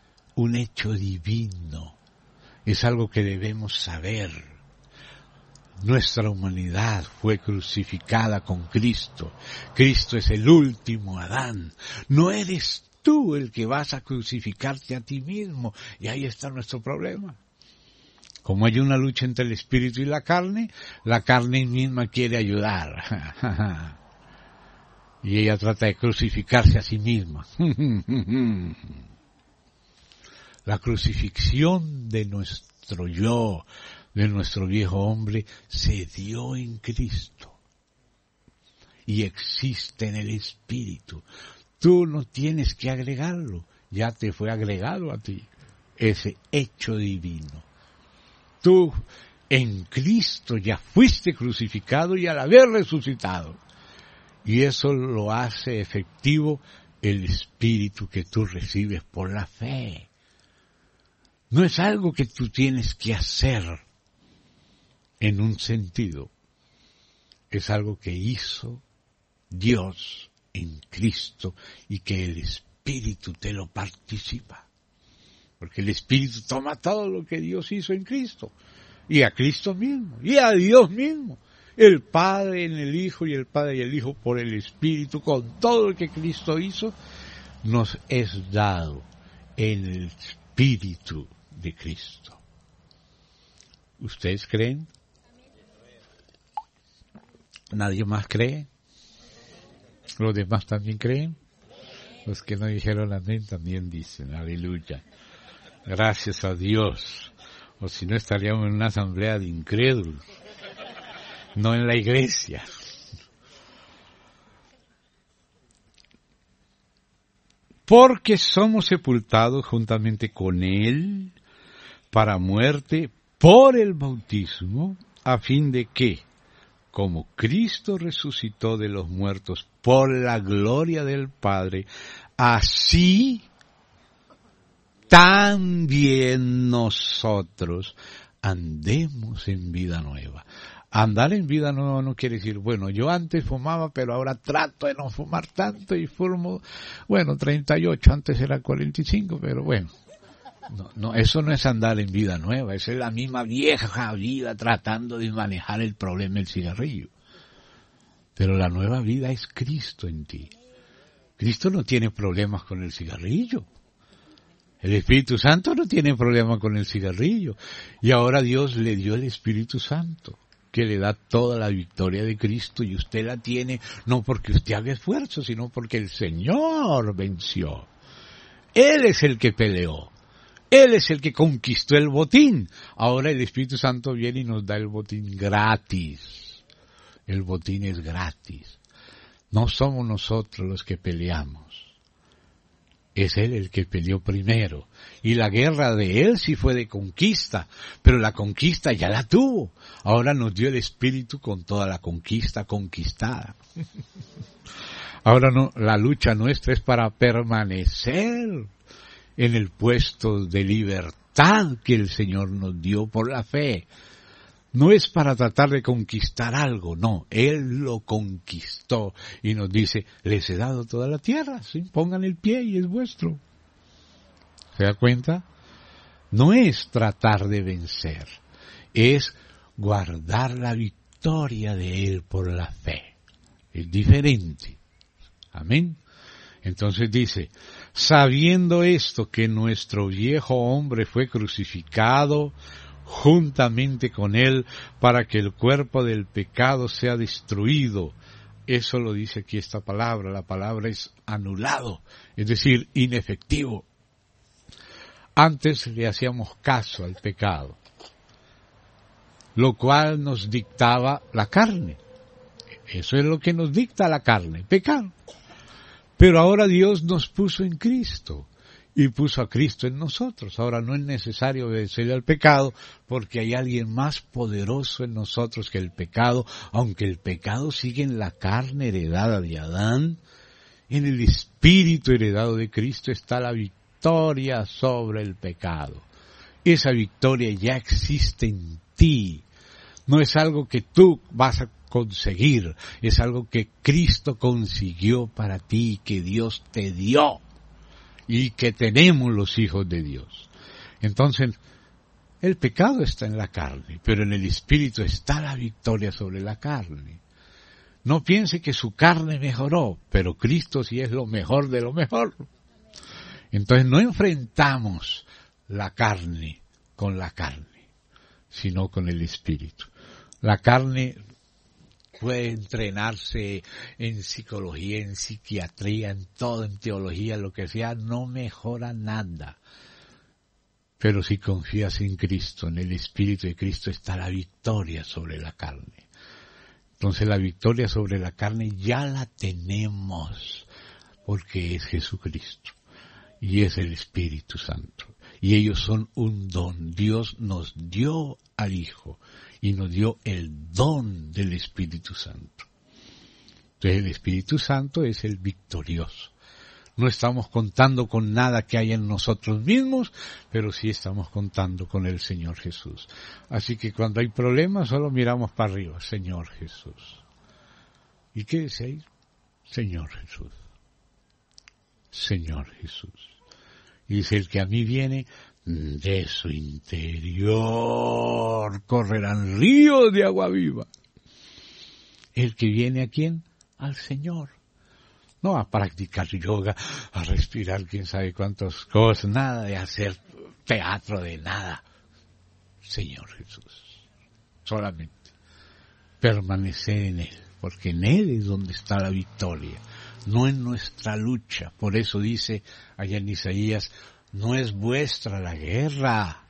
divino, es algo que debemos saber. Nuestra humanidad fue crucificada con Cristo. Cristo es el último Adán. No eres tú el que vas a crucificarte a ti mismo. Y ahí está nuestro problema. Como hay una lucha entre el espíritu y la carne misma quiere ayudar. Y ella trata de crucificarse a sí misma. La crucifixión de nuestro yo, de nuestro viejo hombre, se dio en Cristo. Y existe en el espíritu. Tú no tienes que agregarlo, ya te fue agregado a ti, ese hecho divino. Tú en Cristo ya fuiste crucificado y al haber resucitado. Y eso lo hace efectivo el Espíritu que tú recibes por la fe. No es algo que tú tienes que hacer en un sentido. Es algo que hizo Dios en Cristo y que el Espíritu te lo participa. Porque el Espíritu toma todo lo que Dios hizo en Cristo. Y a Cristo mismo. Y a Dios mismo. El Padre en el Hijo y el Padre y el Hijo por el Espíritu. Con todo lo que Cristo hizo, nos es dado en el Espíritu de Cristo. ¿Ustedes creen? ¿Nadie más cree? ¿Los demás también creen? Los que no dijeron amén también dicen, aleluya. Gracias a Dios. O si no estaríamos en una asamblea de incrédulos. No en la iglesia. Porque somos sepultados juntamente con Él para muerte por el bautismo, a fin de que, como Cristo resucitó de los muertos por la gloria del Padre, así también nosotros andemos en vida nueva. Andar en vida nueva no quiere decir, bueno, yo antes fumaba, pero ahora trato de no fumar tanto y fumo, 38, antes era 45, pero bueno. No, eso no es andar en vida nueva, esa es la misma vieja vida tratando de manejar el problema del cigarrillo. Pero la nueva vida es Cristo en ti. Cristo no tiene problemas con el cigarrillo. El Espíritu Santo no tiene problema con el cigarrillo. Y ahora Dios le dio el Espíritu Santo, que le da toda la victoria de Cristo, y usted la tiene no porque usted haga esfuerzo, sino porque el Señor venció. Él es el que peleó. Él es el que conquistó el botín. Ahora el Espíritu Santo viene y nos da el botín gratis. El botín es gratis. No somos nosotros los que peleamos. Es Él el que peleó primero. Y la guerra de Él sí fue de conquista, pero la conquista ya la tuvo. Ahora nos dio el Espíritu con toda la conquista conquistada. Ahora no, la lucha nuestra es para permanecer en el puesto de libertad que el Señor nos dio por la fe. No es para tratar de conquistar algo, no, Él lo conquistó y nos dice, les he dado toda la tierra, ¿sí? Pongan el pie y es vuestro. ¿Se da cuenta? No es tratar de vencer, es guardar la victoria de Él por la fe. Es diferente. Amén. Entonces dice, sabiendo esto que nuestro viejo hombre fue crucificado juntamente con él para que el cuerpo del pecado sea destruido. Eso lo dice aquí esta palabra. La palabra es anulado, es decir, inefectivo. Antes le hacíamos caso al pecado, lo cual nos dictaba la carne. Eso es lo que nos dicta la carne, pecar. Pero ahora Dios nos puso en Cristo y puso a Cristo en nosotros. Ahora no es necesario obedecerle al pecado porque hay alguien más poderoso en nosotros que el pecado, aunque el pecado sigue en la carne heredada de Adán, en el espíritu heredado de Cristo está la victoria sobre el pecado. Esa victoria ya existe en ti. No es algo que tú vas a conseguir, es algo que Cristo consiguió para ti, que Dios te dio y que tenemos los hijos de Dios. Entonces, el pecado está en la carne, pero en el espíritu está la victoria sobre la carne. No piense que su carne mejoró, pero Cristo sí es lo mejor de lo mejor. Entonces no enfrentamos la carne con la carne, sino con el espíritu. La carne puede entrenarse en psicología, en psiquiatría, en todo, en teología, lo que sea, no mejora nada. Pero si confías en Cristo, en el Espíritu de Cristo, está la victoria sobre la carne. Entonces la victoria sobre la carne ya la tenemos, porque es Jesucristo y es el Espíritu Santo. Y ellos son un don. Dios nos dio al Hijo y nos dio el don del Espíritu Santo. Entonces el Espíritu Santo es el victorioso. No estamos contando con nada que haya en nosotros mismos, pero sí estamos contando con el Señor Jesús. Así que cuando hay problemas solo miramos para arriba, Señor Jesús. ¿Y qué decís? Señor Jesús. Señor Jesús. Y dice, el que a mí viene, de su interior correrán ríos de agua viva. El que viene, ¿a quién? Al Señor. No a practicar yoga, a respirar quién sabe cuántas cosas, nada de hacer teatro de nada. Señor Jesús. Solamente permanecer en Él, porque en Él es donde está la victoria. No en nuestra lucha. Por eso dice allá en Isaías, no es vuestra la guerra,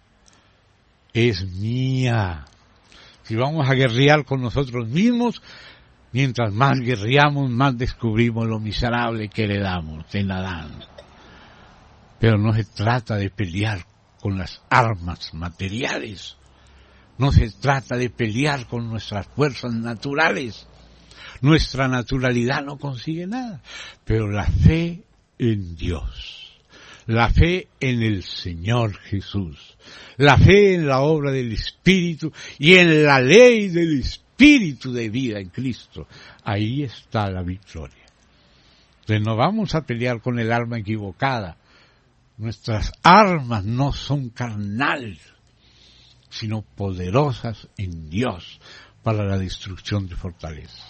es mía. Si vamos a guerrear con nosotros mismos, mientras más guerreamos, más descubrimos lo miserable que heredamos en Adán. Pero no se trata de pelear con las armas materiales. No se trata de pelear con nuestras fuerzas naturales. Nuestra naturalidad no consigue nada, pero la fe en Dios, la fe en el Señor Jesús, la fe en la obra del Espíritu y en la ley del Espíritu de vida en Cristo, ahí está la victoria. Entonces no vamos a pelear con el arma equivocada. Nuestras armas no son carnales, sino poderosas en Dios para la destrucción de fortalezas.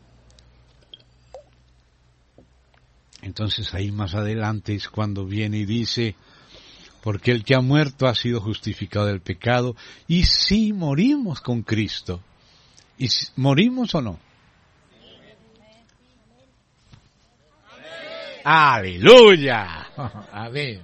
Entonces ahí más adelante es cuando viene y dice, porque el que ha muerto ha sido justificado del pecado, y si morimos con Cristo, ¿y si morimos o no? ¡Aleluya! Amén.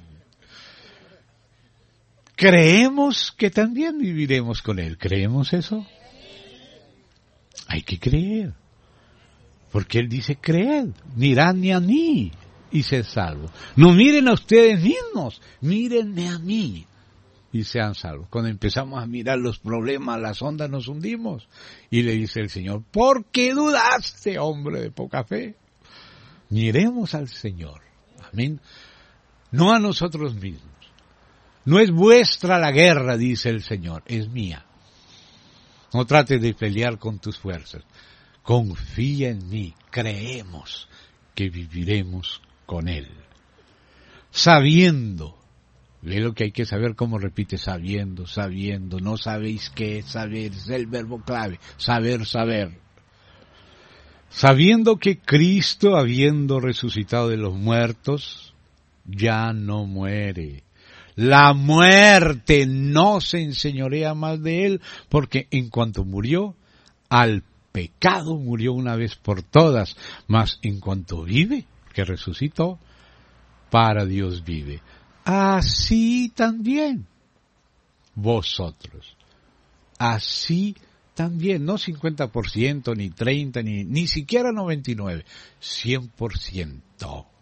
Creemos que también viviremos con Él. ¿Creemos eso? Hay que creer. Porque Él dice, creed, miradme a mí y sed salvos. No miren a ustedes mismos, mírenme a mí y sean salvos. Cuando empezamos a mirar los problemas, las ondas, nos hundimos. Y le dice el Señor, ¿por qué dudaste, hombre de poca fe? Miremos al Señor. Amén. no a nosotros mismos. No es vuestra la guerra, dice el Señor, es mía. No trates de pelear con tus fuerzas. Confía en mí, creemos que viviremos con Él. Sabiendo, ve lo que hay que saber, como repite, sabiendo, no sabéis qué es saber, es el verbo clave, saber. Sabiendo que Cristo, habiendo resucitado de los muertos, ya no muere. La muerte no se enseñorea más de Él, porque en cuanto murió, al pecado murió una vez por todas, mas en cuanto vive, que resucitó, para Dios vive. Así también vosotros. Así también, no 50%, ni 30%, ni siquiera 99%, 100%.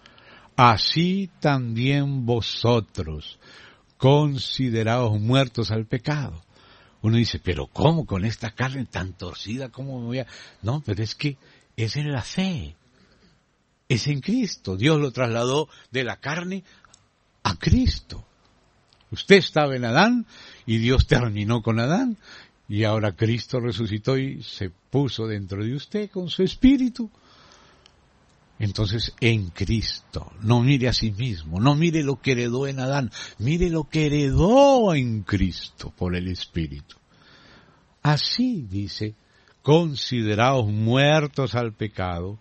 Así también vosotros, consideraos muertos al pecado. Uno dice, pero ¿cómo con esta carne tan torcida? ¿Cómo me voy a...? No, pero es que es en la fe. Es en Cristo. Dios lo trasladó de la carne a Cristo. Usted estaba en Adán y Dios terminó con Adán. Y ahora Cristo resucitó y se puso dentro de usted con su espíritu. Entonces, en Cristo, no mire a sí mismo, no mire lo que heredó en Adán, mire lo que heredó en Cristo por el Espíritu. Así dice, consideraos muertos al pecado,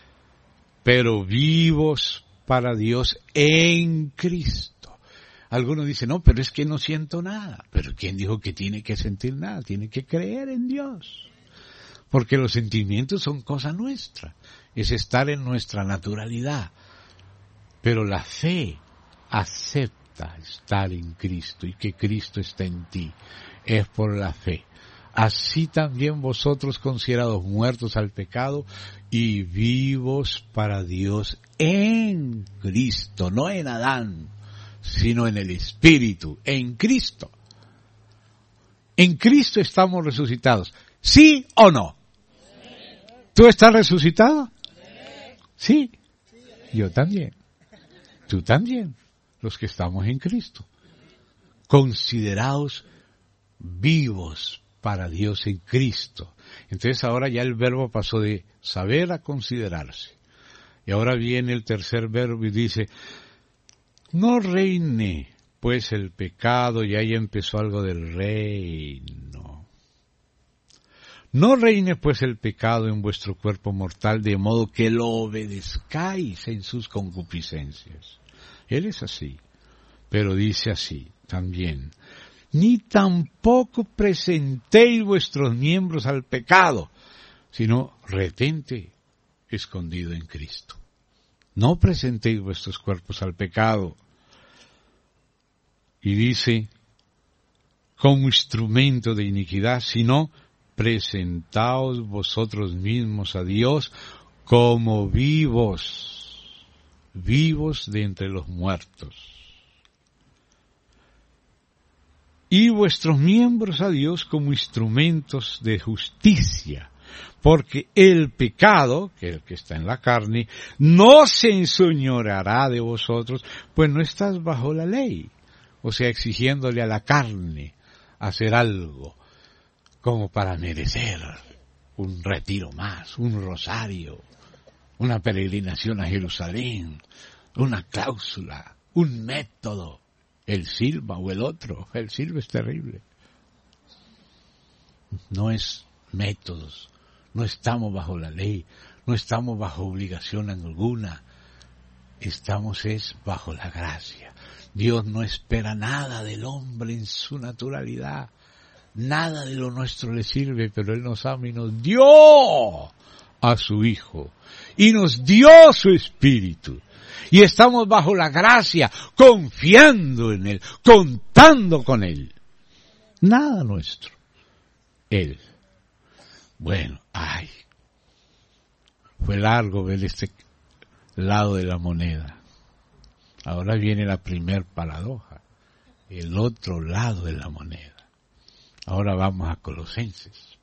pero vivos para Dios en Cristo. Algunos dicen, no, pero es que no siento nada. Pero ¿quién dijo que tiene que sentir nada? Tiene que creer en Dios. Porque los sentimientos son cosa nuestra, es estar en nuestra naturalidad. Pero la fe acepta estar en Cristo y que Cristo está en ti, es por la fe. Así también vosotros considerados muertos al pecado y vivos para Dios en Cristo, no en Adán, sino en el Espíritu, en Cristo. En Cristo estamos resucitados, ¿sí o no? ¿Tú estás resucitado? Sí, yo también. Tú también, los que estamos en Cristo. Consideraos vivos para Dios en Cristo. Entonces ahora ya el verbo pasó de saber a considerarse. Y ahora viene el tercer verbo y dice, no reine pues el pecado, y ahí empezó algo del reino. No reine pues el pecado en vuestro cuerpo mortal, de modo que lo obedezcáis en sus concupiscencias. Él es así, pero dice así también, ni tampoco presentéis vuestros miembros al pecado, sino retente escondido en Cristo. No presentéis vuestros cuerpos al pecado. Y dice, como instrumento de iniquidad, sino presentaos vosotros mismos a Dios como vivos de entre los muertos. Y vuestros miembros a Dios como instrumentos de justicia, porque el pecado, que es el que está en la carne, no se enseñoreará de vosotros, pues no estás bajo la ley, o sea, exigiéndole a la carne hacer algo, como para merecer un retiro más, un rosario, una peregrinación a Jerusalén, una cláusula, un método, el Silva o el otro. El Silva es terrible. No es métodos, no estamos bajo la ley, no estamos bajo obligación alguna, estamos bajo la gracia. Dios no espera nada del hombre en su naturalidad. Nada de lo nuestro le sirve, pero Él nos ama y nos dio a su Hijo. Y nos dio su Espíritu. Y estamos bajo la gracia, confiando en Él, contando con Él. Nada nuestro. Él. Bueno, fue largo ver este lado de la moneda. Ahora viene la primer paradoja. El otro lado de la moneda. Ahora vamos a Colosenses.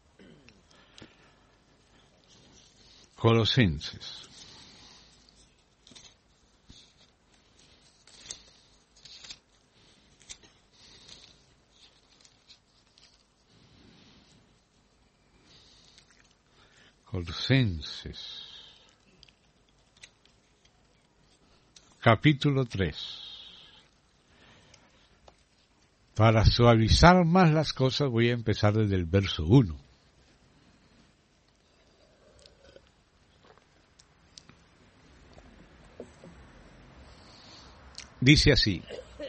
Colosenses. Colosenses, capítulo 3. Para suavizar más las cosas voy a empezar desde el verso 1. Dice así: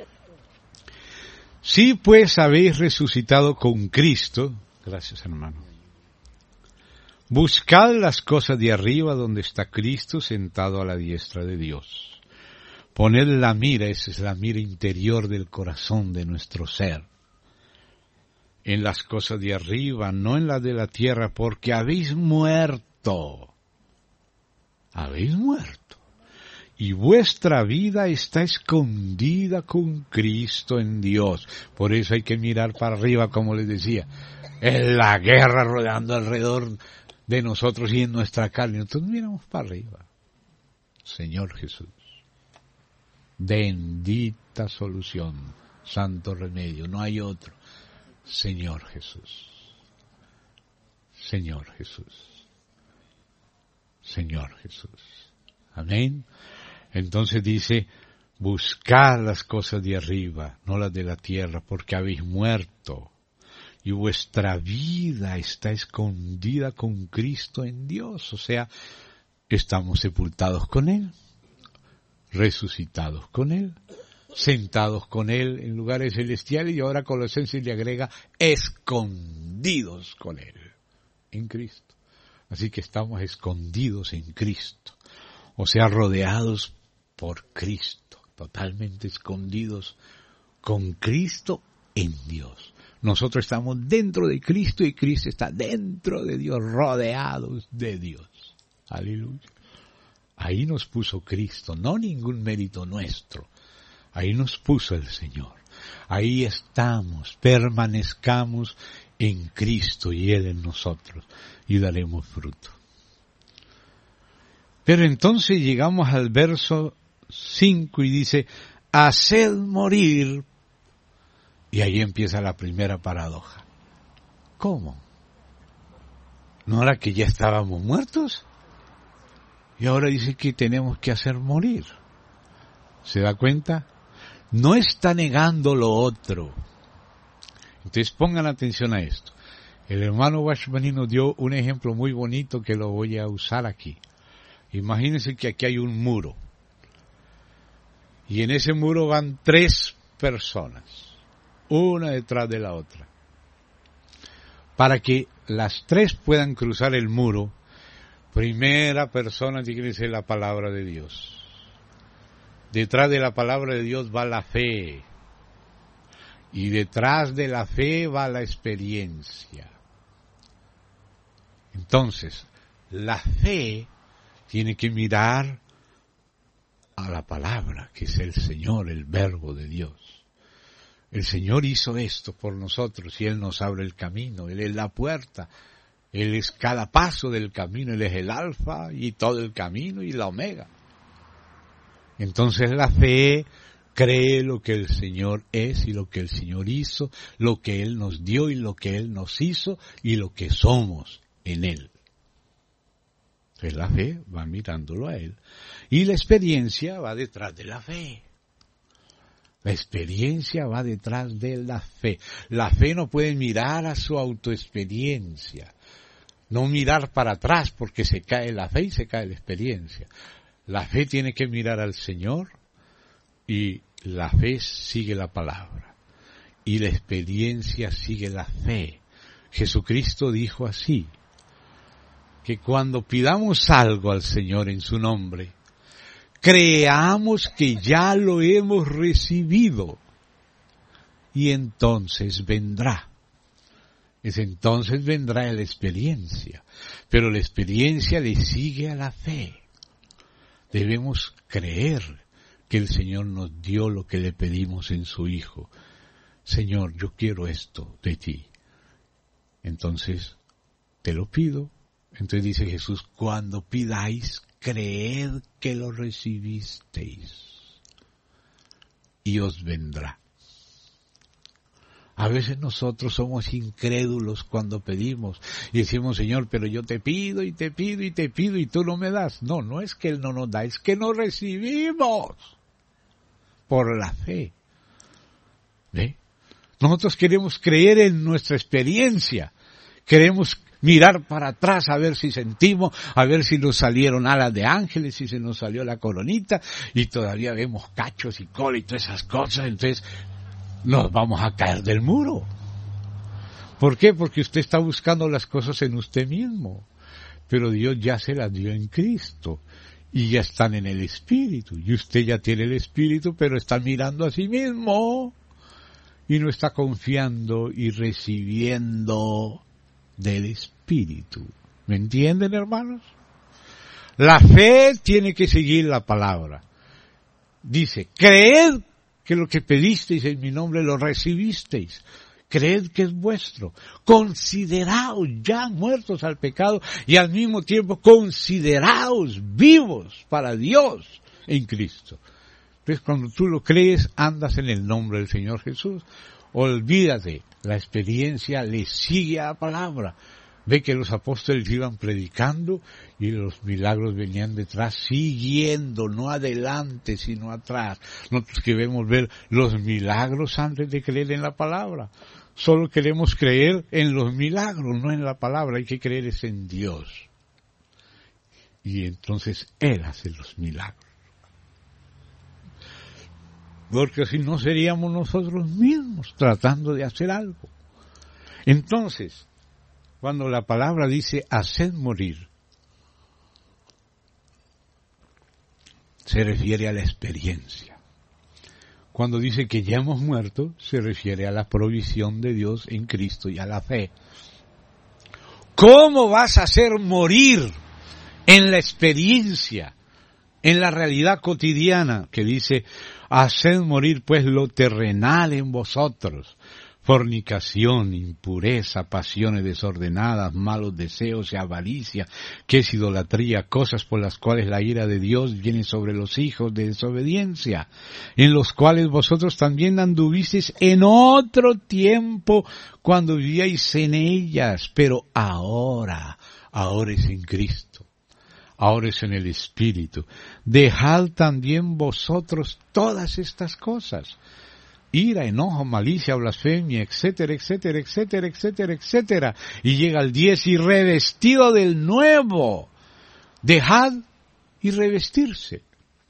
si pues habéis resucitado con Cristo, gracias hermano, buscad las cosas de arriba donde está Cristo sentado a la diestra de Dios. Poned la mira, esa es la mira interior del corazón de nuestro ser, en las cosas de arriba, no en las de la tierra, porque habéis muerto. Habéis muerto. Y vuestra vida está escondida con Cristo en Dios. Por eso hay que mirar para arriba, como les decía. Es la guerra rodeando alrededor de nosotros y en nuestra carne. Entonces miramos para arriba. Señor Jesús. Bendita solución, santo remedio, no hay otro. Señor Jesús. Señor Jesús. Señor Jesús. Amén. Entonces dice, buscad las cosas de arriba, no las de la tierra, porque habéis muerto, y vuestra vida está escondida con Cristo en Dios. O sea, estamos sepultados con Él, resucitados con Él, sentados con Él en lugares celestiales, y ahora Colosenses le agrega, escondidos con Él, en Cristo. Así que estamos escondidos en Cristo, o sea, rodeados por Cristo, totalmente escondidos con Cristo en Dios. Nosotros estamos dentro de Cristo y Cristo está dentro de Dios, rodeados de Dios. Aleluya. Ahí nos puso Cristo, no ningún mérito nuestro. Ahí nos puso el Señor. Ahí estamos, permanezcamos en Cristo y Él en nosotros y daremos fruto. Pero entonces llegamos al verso 5 y dice, haced morir. Y ahí empieza la primera paradoja. ¿Cómo? ¿No era que ya estábamos muertos? Y ahora dice que tenemos que hacer morir. ¿Se da cuenta? No está negando lo otro. Entonces pongan atención a esto. El hermano Washburn nos dio un ejemplo muy bonito que lo voy a usar aquí. Imagínense que aquí hay un muro. Y en ese muro van 3 personas, una detrás de la otra. Para que las 3 puedan cruzar el muro, primera persona tiene que ser la palabra de Dios. Detrás de la palabra de Dios va la fe. Y detrás de la fe va la experiencia. Entonces, la fe tiene que mirar a la palabra, que es el Señor, el Verbo de Dios. El Señor hizo esto por nosotros y Él nos abre el camino, Él es la puerta, Él es cada paso del camino, Él es el alfa y todo el camino y la omega. Entonces la fe cree lo que el Señor es y lo que el Señor hizo, lo que Él nos dio y lo que Él nos hizo y lo que somos en Él. Entonces la fe va mirándolo a Él. Y la experiencia va detrás de la fe. La experiencia va detrás de la fe. La fe no puede mirar a su autoexperiencia. No mirar para atrás porque se cae la fe y se cae la experiencia. La fe tiene que mirar al Señor y la fe sigue la palabra. Y la experiencia sigue la fe. Jesucristo dijo así, que cuando pidamos algo al Señor en su nombre, creamos que ya lo hemos recibido y entonces vendrá. Entonces vendrá la experiencia, pero la experiencia le sigue a la fe. Debemos creer que el Señor nos dio lo que le pedimos en su Hijo. Señor, yo quiero esto de ti. Entonces, te lo pido. Entonces dice Jesús, cuando pidáis, creed que lo recibisteis y os vendrá. A veces nosotros somos incrédulos cuando pedimos y decimos, Señor, pero yo te pido y te pido y te pido y tú no me das. No, no es que Él no nos da, es que no recibimos por la fe. ¿Ve? Nosotros queremos creer en nuestra experiencia, queremos mirar para atrás a ver si sentimos, a ver si nos salieron alas de ángeles, si se nos salió la coronita y todavía vemos cachos y cola y todas esas cosas, entonces nos vamos a caer del muro. ¿Por qué? Porque usted está buscando las cosas en usted mismo, pero Dios ya se las dio en Cristo y ya están en el Espíritu y usted ya tiene el Espíritu, pero está mirando a sí mismo y no está confiando y recibiendo del Espíritu. ¿Me entienden, hermanos? La fe tiene que seguir la palabra. Dice, creed que lo que pedisteis en mi nombre lo recibisteis. Creed que es vuestro. Consideraos ya muertos al pecado y al mismo tiempo consideraos vivos para Dios en Cristo. Entonces cuando tú lo crees, andas en el nombre del Señor Jesús. Olvídate, la experiencia le sigue a la palabra. Ve que los apóstoles iban predicando y los milagros venían detrás, siguiendo, no adelante, sino atrás. Nosotros queremos ver los milagros antes de creer en la palabra. Solo queremos creer en los milagros, no en la palabra. Hay que creer es en Dios. Y entonces Él hace los milagros. Porque si no seríamos nosotros mismos tratando de hacer algo. Entonces, cuando la palabra dice haced morir, se refiere a la experiencia. Cuando dice que ya hemos muerto, se refiere a la provisión de Dios en Cristo y a la fe. ¿Cómo vas a hacer morir en la experiencia, en la realidad cotidiana? Que dice, haced morir pues lo terrenal en vosotros. Fornicación, impureza, pasiones desordenadas, malos deseos y avaricia, que es idolatría, cosas por las cuales la ira de Dios viene sobre los hijos de desobediencia, en los cuales vosotros también anduvisteis en otro tiempo cuando vivíais en ellas, pero ahora es en Cristo. Ahora es en el Espíritu. Dejad también vosotros todas estas cosas. Ira, enojo, malicia, blasfemia, etcétera, etcétera, etcétera, etcétera, etcétera. Y llega el 10 y revestido del nuevo. Dejad y revestirse.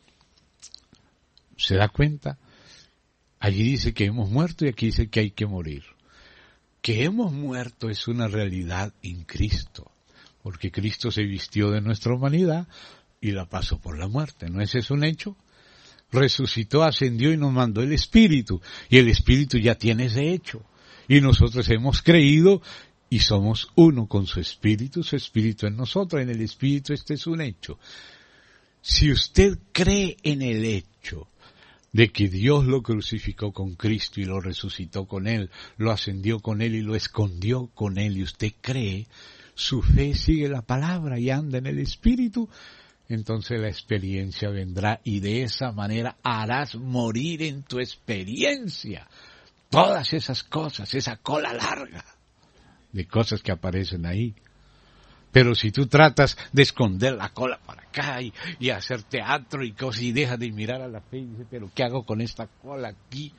¿Se da cuenta? Allí dice que hemos muerto y aquí dice que hay que morir. Que hemos muerto es una realidad en Cristo. Porque Cristo se vistió de nuestra humanidad y la pasó por la muerte. ¿No ese es un hecho? Resucitó, ascendió y nos mandó el Espíritu. Y el Espíritu ya tiene ese hecho. Y nosotros hemos creído y somos uno con su Espíritu en nosotros. En el Espíritu este es un hecho. Si usted cree en el hecho de que Dios lo crucificó con Cristo y lo resucitó con Él, lo ascendió con Él y lo escondió con Él, y usted cree, su fe sigue la palabra y anda en el Espíritu, entonces la experiencia vendrá y de esa manera harás morir en tu experiencia todas esas cosas, esa cola larga de cosas que aparecen ahí. Pero si tú tratas de esconder la cola para acá y hacer teatro y cosas y dejas de mirar a la fe y dices, pero ¿qué hago con esta cola aquí?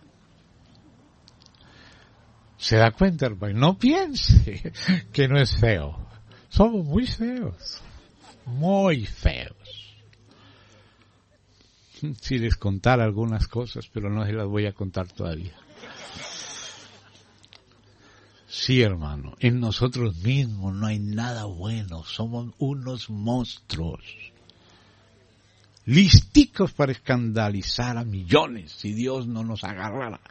¿Se da cuenta, hermano? No piense que no es feo. Somos muy feos. Muy feos. Si les contara algunas cosas, pero no se las voy a contar todavía. Sí, hermano, en nosotros mismos no hay nada bueno, somos unos monstruos. Listicos para escandalizar a millones si Dios no nos agarrara.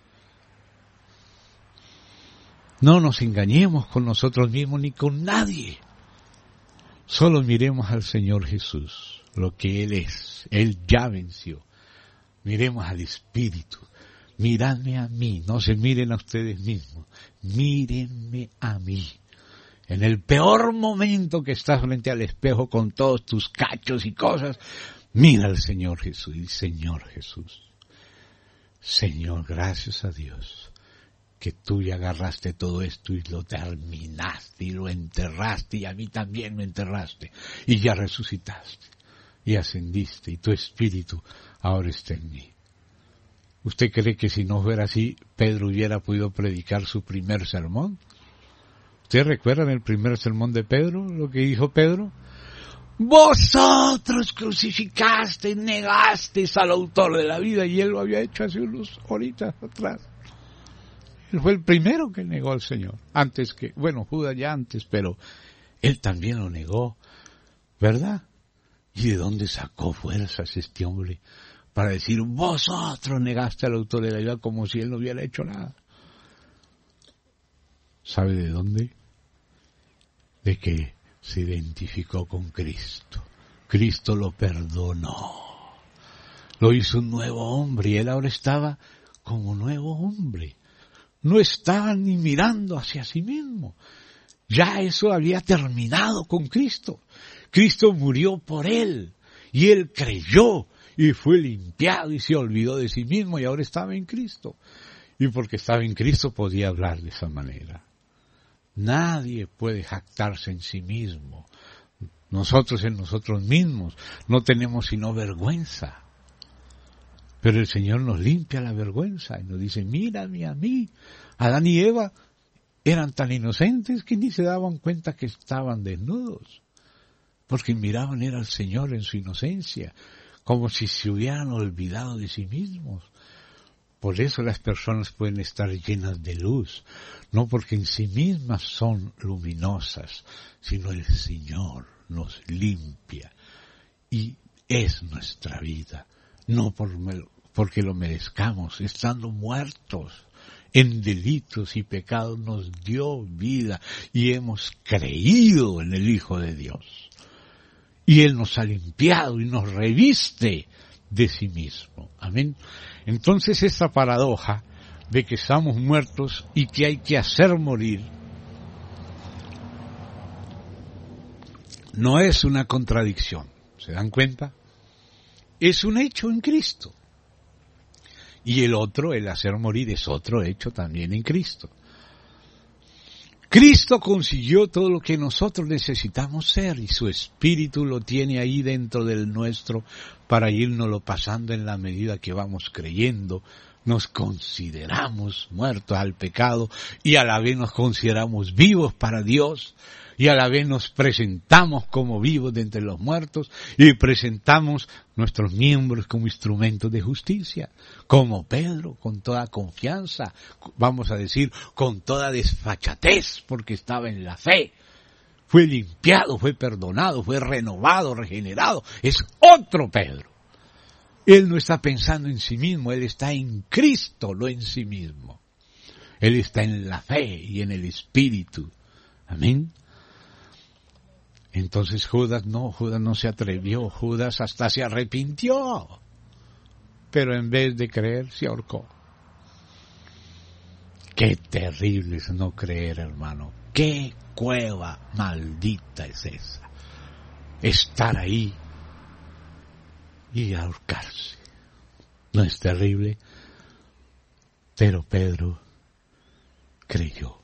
No nos engañemos con nosotros mismos ni con nadie. Solo miremos al Señor Jesús, lo que Él es. Él ya venció. Miremos al Espíritu. Miradme a mí, no se miren a ustedes mismos. Mírenme a mí. En el peor momento que estás frente al espejo con todos tus cachos y cosas, mira al Señor Jesús y Señor Jesús. Señor, gracias a Dios. que tú ya agarraste todo esto y lo terminaste y lo enterraste y a mí también me enterraste y ya resucitaste y ascendiste y tu espíritu ahora está en mí. ¿Usted cree que si no fuera así, Pedro hubiera podido predicar su primer sermón? ¿Ustedes recuerdan el primer sermón de Pedro? Lo que dijo Pedro. Vosotros crucificasteis, negasteis al autor de la vida, y él lo había hecho hace unos horitas atrás. Él fue el primero que negó al Señor, antes que, bueno, Judas ya antes, pero él también lo negó, ¿verdad? ¿Y de dónde sacó fuerzas este hombre para decir, vosotros negaste al autor de la vida, como si él no hubiera hecho nada? ¿Sabe de dónde? De que se identificó con Cristo. Cristo lo perdonó. Lo hizo un nuevo hombre y él ahora estaba como nuevo hombre. No estaba ni mirando hacia sí mismo. Ya eso había terminado con Cristo. Cristo murió por él y él creyó y fue limpiado y se olvidó de sí mismo y ahora estaba en Cristo. Y porque estaba en Cristo podía hablar de esa manera. Nadie puede jactarse en sí mismo. Nosotros en nosotros mismos no tenemos sino vergüenza. Pero el Señor nos limpia la vergüenza y nos dice, mírame a mí. Adán y Eva eran tan inocentes que ni se daban cuenta que estaban desnudos. Porque miraban era al Señor en su inocencia, como si se hubieran olvidado de sí mismos. Por eso las personas pueden estar llenas de luz, no porque en sí mismas son luminosas, sino el Señor nos limpia y es nuestra vida, no porque lo merezcamos, estando muertos en delitos y pecados nos dio vida y hemos creído en el Hijo de Dios. Y Él nos ha limpiado y nos reviste de sí mismo. Amén. Entonces esta paradoja de que estamos muertos y que hay que hacer morir no es una contradicción. ¿Se dan cuenta? Es un hecho en Cristo. Y el otro, el hacer morir, es otro hecho también en Cristo. Cristo consiguió todo lo que nosotros necesitamos ser y su Espíritu lo tiene ahí dentro del nuestro para irnoslo pasando en la medida que vamos creyendo. Nos consideramos muertos al pecado y a la vez nos consideramos vivos para Dios y a la vez nos presentamos como vivos de entre los muertos y presentamos nuestros miembros como instrumentos de justicia, como Pedro, con toda confianza, vamos a decir, con toda desfachatez, porque estaba en la fe. Fue limpiado, fue perdonado, fue renovado, regenerado. Es otro Pedro. Él no está pensando en sí mismo, él está en Cristo, no en sí mismo. Él está en la fe y en el Espíritu. Amén. Entonces Judas no se atrevió, Judas hasta se arrepintió, pero en vez de creer se ahorcó. Qué terrible es no creer, hermano. Qué cueva maldita es esa. Estar ahí y ahorcarse. ¿No es terrible? Pero Pedro creyó.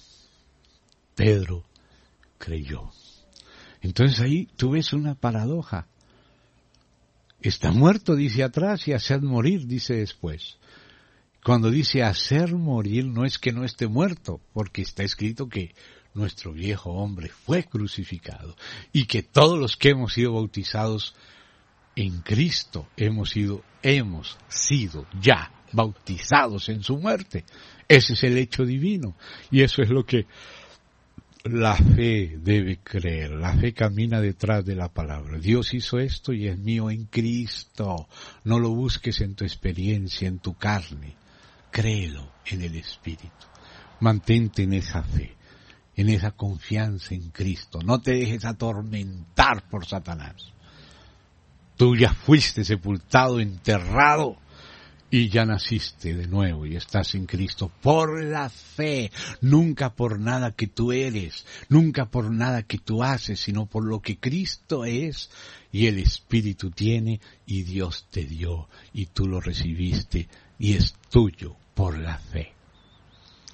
Pedro creyó. Entonces ahí tú ves una paradoja. Está muerto, dice atrás, y hacer morir, dice después. Cuando dice hacer morir, no es que no esté muerto, porque está escrito que nuestro viejo hombre fue crucificado, y que todos los que hemos sido bautizados en Cristo hemos sido ya bautizados en su muerte. Ese es el hecho divino, y eso es lo que la fe debe creer. La fe camina detrás de la palabra. Dios hizo esto y es mío en Cristo. No lo busques en tu experiencia, en tu carne. Créelo en el Espíritu. Mantente en esa fe, en esa confianza en Cristo. No te dejes atormentar por Satanás. Tú ya fuiste sepultado, enterrado, y ya naciste de nuevo y estás en Cristo por la fe, nunca por nada que tú eres, nunca por nada que tú haces, sino por lo que Cristo es y el Espíritu tiene y Dios te dio y tú lo recibiste y es tuyo por la fe.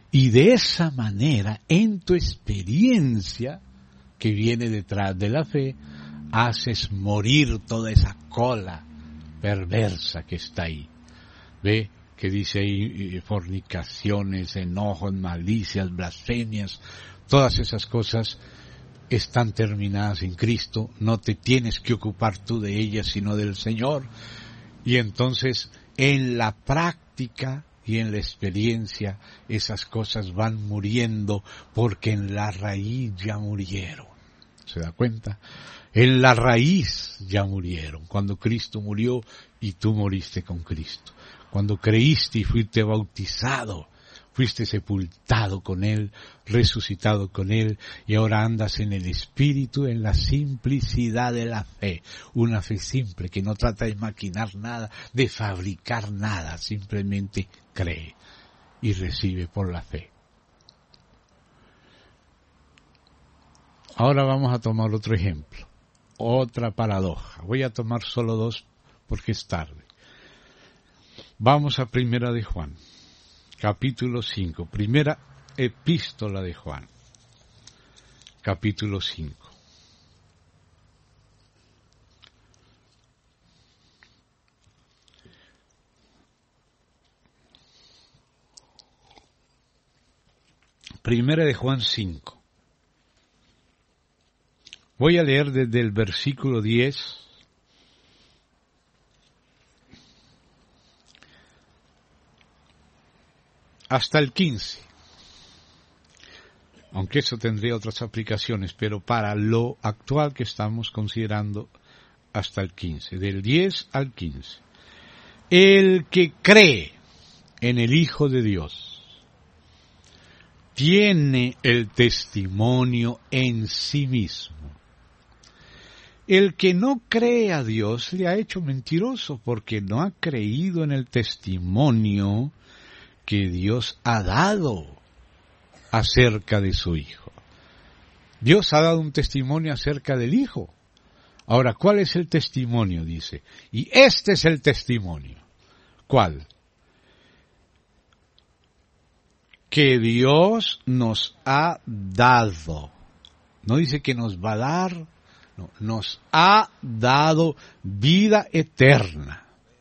Y de esa manera, en tu experiencia que viene detrás de la fe, haces morir toda esa cola perversa que está ahí. ¿Ve? Que dice ahí fornicaciones, enojos, malicias, blasfemias, todas esas cosas están terminadas en Cristo, no te tienes que ocupar tú de ellas sino del Señor. Y entonces en la práctica y en la experiencia esas cosas van muriendo porque en la raíz ya murieron. ¿Se da cuenta? En la raíz ya murieron. Cuando Cristo murió y tú moriste con Cristo. Cuando creíste y fuiste bautizado, fuiste sepultado con Él, resucitado con Él, y ahora andas en el Espíritu, en la simplicidad de la fe. Una fe simple que no trata de maquinar nada, de fabricar nada, simplemente cree y recibe por la fe. Ahora vamos a tomar otro ejemplo, otra paradoja. Voy a tomar solo dos porque es tarde. Vamos a Primera de Juan, capítulo 5, primera epístola de Juan, capítulo 5. Primera de Juan 5. Voy a leer desde el versículo 10 hasta el 15. Aunque eso tendría otras aplicaciones, pero para lo actual que estamos considerando hasta el 15, del 10 al 15. El que cree en el Hijo de Dios tiene el testimonio en sí mismo. El que no cree a Dios le ha hecho mentiroso porque no ha creído en el testimonio que Dios ha dado acerca de su Hijo. Dios ha dado un testimonio acerca del Hijo. Ahora, ¿cuál es el testimonio? Dice, y este es el testimonio. ¿Cuál? Que Dios nos ha dado. No dice que nos va a dar, no, nos ha dado vida eterna.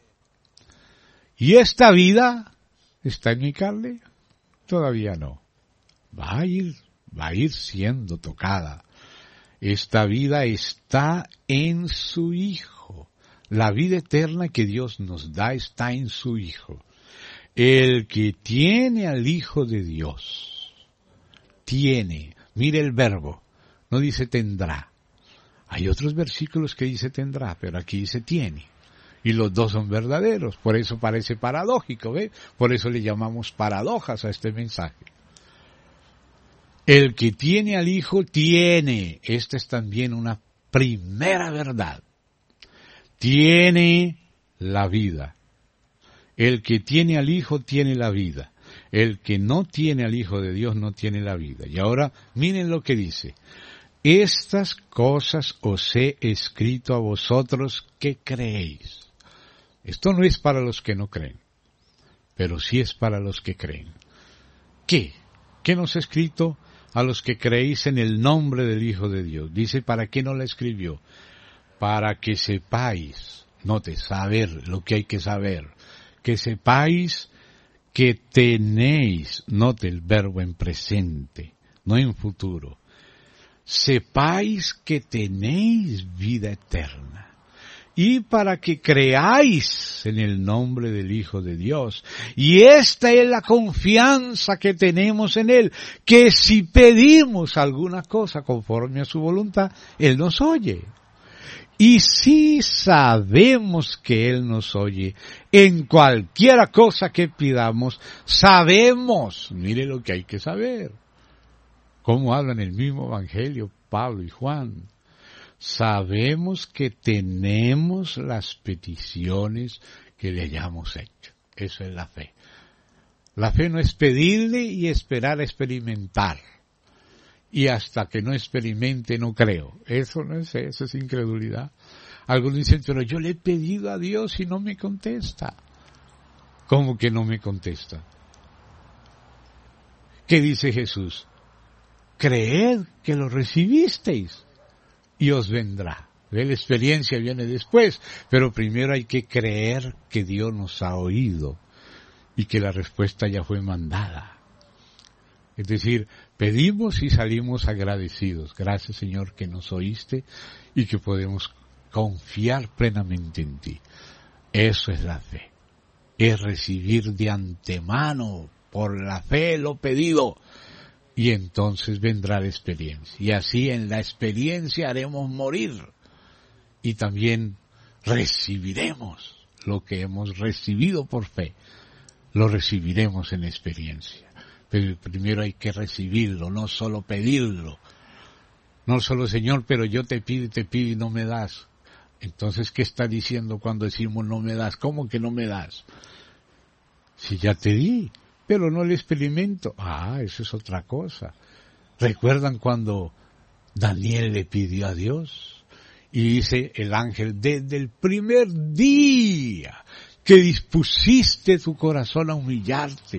¿Y esta vida está en mi carne? Todavía no. Va a ir siendo tocada. Esta vida está en su Hijo. La vida eterna que Dios nos da está en su Hijo. El que tiene al Hijo de Dios, tiene, mire el verbo, no dice tendrá. Hay otros versículos que dice tendrá, pero aquí dice tiene. Y los dos son verdaderos, por eso parece paradójico, ¿ve? Por eso le llamamos paradojas a este mensaje. El que tiene al Hijo tiene, esta es también una primera verdad, tiene la vida. El que tiene al Hijo tiene la vida. El que no tiene al Hijo de Dios no tiene la vida. Y ahora miren lo que dice. Estas cosas os he escrito a vosotros que creéis. Esto no es para los que no creen, pero sí es para los que creen. ¿Qué? ¿Qué nos ha escrito a los que creéis en el nombre del Hijo de Dios? Dice, ¿para qué no la escribió? Para que sepáis, note, saber lo que hay que saber, que sepáis que tenéis, note el verbo en presente, no en futuro, sepáis que tenéis vida eterna. Y para que creáis en el nombre del Hijo de Dios. Y esta es la confianza que tenemos en Él, que si pedimos alguna cosa conforme a su voluntad, Él nos oye. Y si sabemos que Él nos oye, en cualquiera cosa que pidamos, sabemos, mire lo que hay que saber. Cómo hablan el mismo Evangelio Pablo y Juan. Sabemos que tenemos las peticiones que le hayamos hecho. Eso es la fe. La fe no es pedirle y esperar a experimentar. Y hasta que no experimente no creo. Eso no es eso, es incredulidad. Algunos dicen, pero yo le he pedido a Dios y no me contesta. ¿Cómo que no me contesta? ¿Qué dice Jesús? Creed que lo recibisteis y os vendrá. La experiencia viene después, pero primero hay que creer que Dios nos ha oído y que la respuesta ya fue mandada. Es decir, pedimos y salimos agradecidos. Gracias, Señor, que nos oíste y que podemos confiar plenamente en ti. Eso es la fe. Es recibir de antemano, por la fe lo pedido, y entonces vendrá la experiencia. Y así en la experiencia haremos morir. Y también recibiremos lo que hemos recibido por fe. Lo recibiremos en experiencia. Pero primero hay que recibirlo, no solo pedirlo. No solo, Señor, pero yo te pido y no me das. Entonces, ¿qué está diciendo cuando decimos no me das? ¿Cómo que no me das? Si ya te di, pero no el experimento. Eso es otra cosa. ¿Recuerdan cuando Daniel le pidió a Dios? Y dice el ángel, desde el primer día que dispusiste tu corazón a humillarte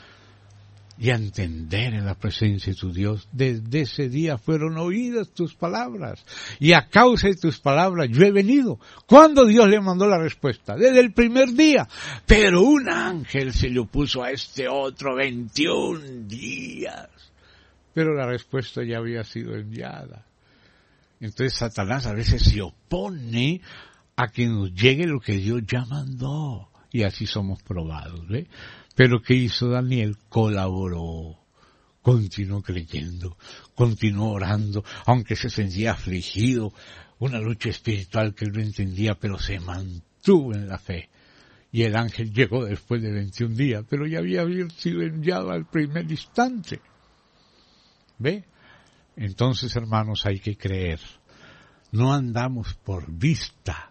y a entender en la presencia de tu Dios, desde ese día fueron oídas tus palabras, y a causa de tus palabras yo he venido. ¿Cuándo Dios le mandó la respuesta? Desde el primer día. Pero un ángel se le opuso a este otro 21 días. Pero la respuesta ya había sido enviada. Entonces Satanás a veces se opone a que nos llegue lo que Dios ya mandó. Y así somos probados, ¿ve? Pero ¿qué hizo Daniel? Colaboró, continuó creyendo, continuó orando, aunque se sentía afligido, una lucha espiritual que él no entendía, pero se mantuvo en la fe. Y el ángel llegó después de 21 días, pero ya había sido enviado al primer instante. ¿Ve? Entonces, hermanos, hay que creer. No andamos por vista,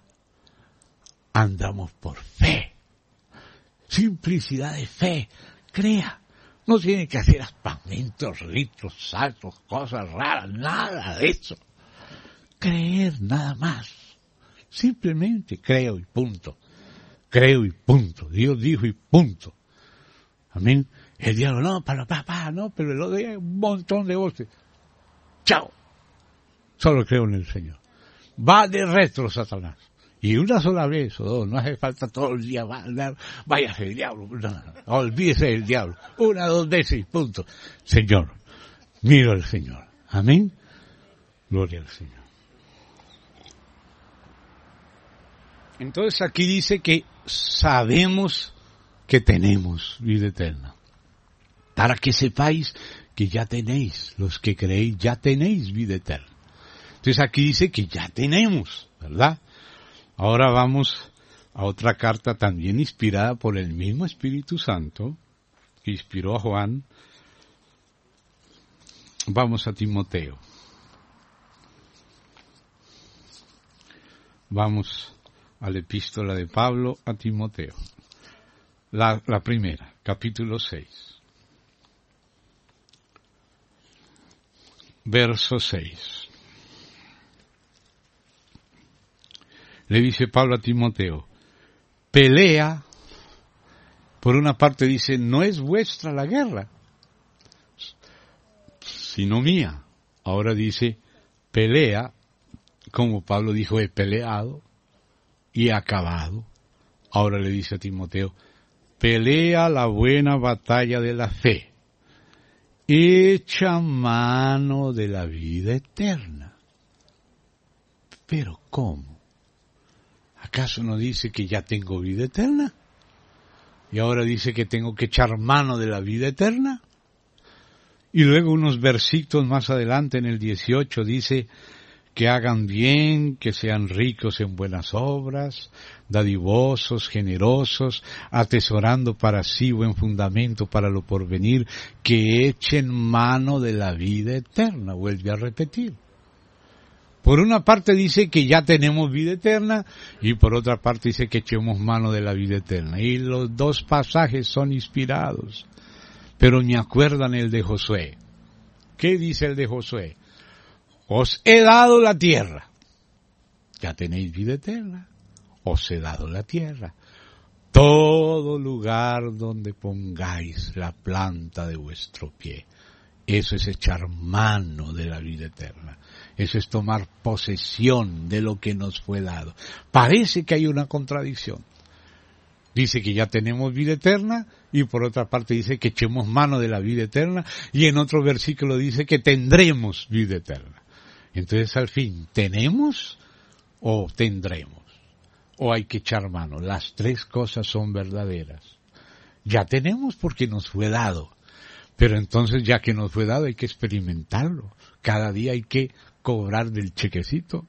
andamos por fe. Simplicidad de fe, crea. No tiene que hacer aspamentos, ritos, saltos, cosas raras, nada de eso. Creer nada más. Simplemente creo y punto. Creo y punto. Dios dijo y punto. Amén. El diablo, no, no, pero el otro día un montón de voces. Chao. Solo creo en el Señor. Va de retro Satanás. Y una sola vez o dos, no hace falta todo el día, váyase el diablo, no, olvídese del diablo, 1, 2 veces y punto. Señor, miro al Señor. Amén. Gloria al Señor. Entonces aquí dice que sabemos que tenemos vida eterna. Para que sepáis que ya tenéis, los que creéis, ya tenéis vida eterna. Entonces aquí dice que ya tenemos, ¿verdad? Ahora vamos a otra carta también inspirada por el mismo Espíritu Santo, que inspiró a Juan. Vamos a Timoteo. Vamos a la epístola de Pablo a Timoteo. La primera, capítulo 6. Verso 6. Le dice Pablo a Timoteo, pelea, por una parte dice, no es vuestra la guerra, sino mía. Ahora dice, pelea, como Pablo dijo, he peleado y he acabado. Ahora le dice a Timoteo, pelea la buena batalla de la fe, echa mano de la vida eterna. ¿Pero cómo? ¿Acaso no dice que ya tengo vida eterna? Y ahora dice que tengo que echar mano de la vida eterna. Y luego unos versitos más adelante en el 18 dice que hagan bien, que sean ricos en buenas obras, dadivosos, generosos, atesorando para sí buen fundamento para lo porvenir, que echen mano de la vida eterna. Vuelve a repetir. Por una parte dice que ya tenemos vida eterna y por otra parte dice que echemos mano de la vida eterna. Y los dos pasajes son inspirados, pero me acuerdan el de Josué. ¿Qué dice el de Josué? Os he dado la tierra. Ya tenéis vida eterna. Os he dado la tierra. todo lugar donde pongáis la planta de vuestro pie. Eso es echar mano de la vida eterna. Eso es tomar posesión de lo que nos fue dado. Parece que hay una contradicción. Dice que ya tenemos vida eterna y por otra parte dice que echemos mano de la vida eterna y en otro versículo dice que tendremos vida eterna. Entonces al fin, ¿tenemos o tendremos? ¿O hay que echar mano? Las tres cosas son verdaderas. Ya tenemos porque nos fue dado. Pero entonces ya que nos fue dado hay que experimentarlo. Cada día hay que cobrar del chequecito.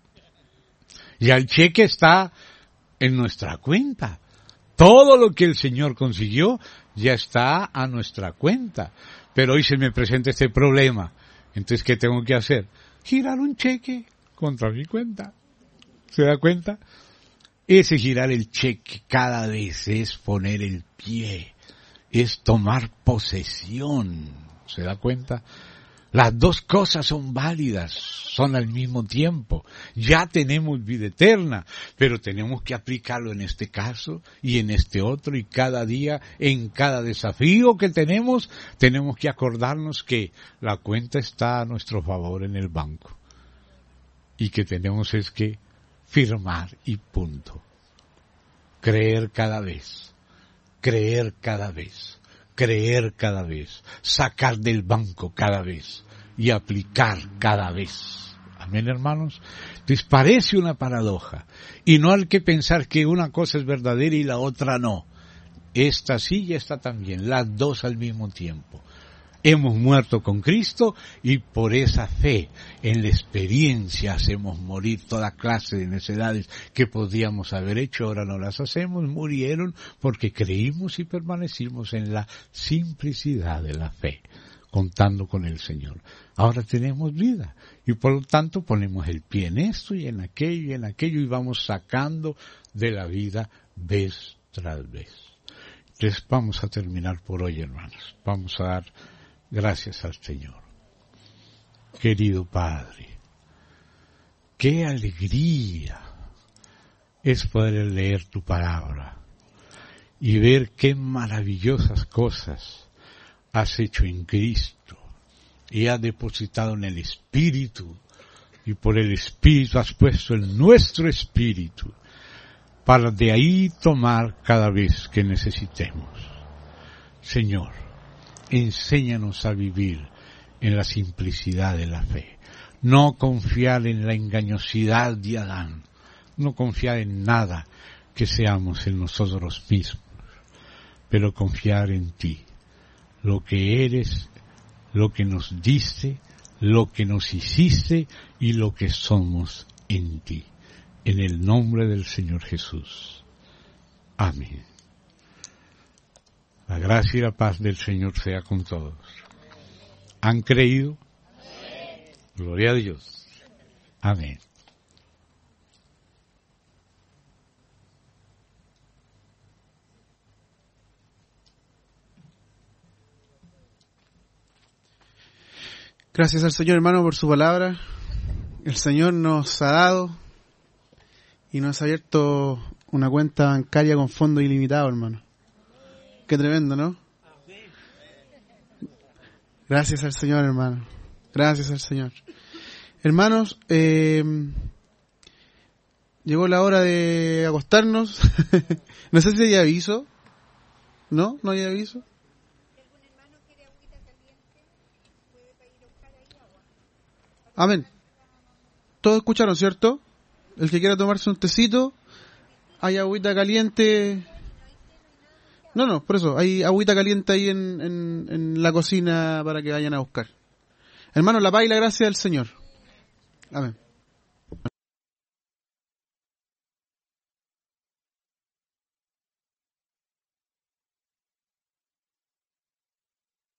Ya el cheque está en nuestra cuenta. Todo lo que el Señor consiguió ya está a nuestra cuenta. Pero hoy se me presenta este problema. Entonces, ¿qué tengo que hacer? Girar un cheque contra mi cuenta. ¿Se da cuenta? Ese girar el cheque cada vez es poner el pie. Es tomar posesión. ¿Se da cuenta? Las dos cosas son válidas, son al mismo tiempo. Ya tenemos vida eterna, pero tenemos que aplicarlo en este caso y en este otro y cada día, en cada desafío que tenemos que acordarnos que la cuenta está a nuestro favor en el banco y que tenemos es que firmar y punto. Creer cada vez, creer cada vez, creer cada vez, sacar del banco cada vez y aplicar cada vez. Amén, hermanos. Entonces parece una paradoja y no hay que pensar que una cosa es verdadera y la otra no. Esta sí y esta también, las dos al mismo tiempo. Hemos muerto con Cristo y por esa fe en la experiencia hacemos morir toda clase de necedades que podíamos haber hecho, ahora no las hacemos, murieron porque creímos y permanecimos en la simplicidad de la fe, contando con el Señor. Ahora tenemos vida y por lo tanto ponemos el pie en esto y en aquello y vamos sacando de la vida vez tras vez. Entonces vamos a terminar por hoy, hermanos. Vamos a dar gracias al Señor. Querido Padre, qué alegría es poder leer tu palabra y ver qué maravillosas cosas has hecho en Cristo y has depositado en el Espíritu y por el Espíritu has puesto en nuestro espíritu para de ahí tomar cada vez que necesitemos. Señor, enséñanos a vivir en la simplicidad de la fe. No confiar en la engañosidad de Adán. No confiar en nada que seamos en nosotros mismos. Pero confiar en ti. Lo que eres, lo que nos diste, lo que nos hiciste y lo que somos en ti. En el nombre del Señor Jesús. Amén. La gracia y la paz del Señor sea con todos. ¿Han creído? Amén. Gloria a Dios. Amén. Gracias al Señor, hermano, por su palabra. El Señor nos ha dado y nos ha abierto una cuenta bancaria con fondos ilimitados, hermano. Qué tremendo, ¿no? Gracias al Señor, hermano. Gracias al Señor. Hermanos, llegó la hora de acostarnos. No sé si hay aviso. ¿No? ¿No hay aviso? Amén. Todos escucharon, ¿cierto? El que quiera tomarse un tecito, hay agüita caliente. No, por eso, hay agüita caliente ahí en la cocina para que vayan a buscar. Hermanos, la paz y la gracia del Señor. Amén.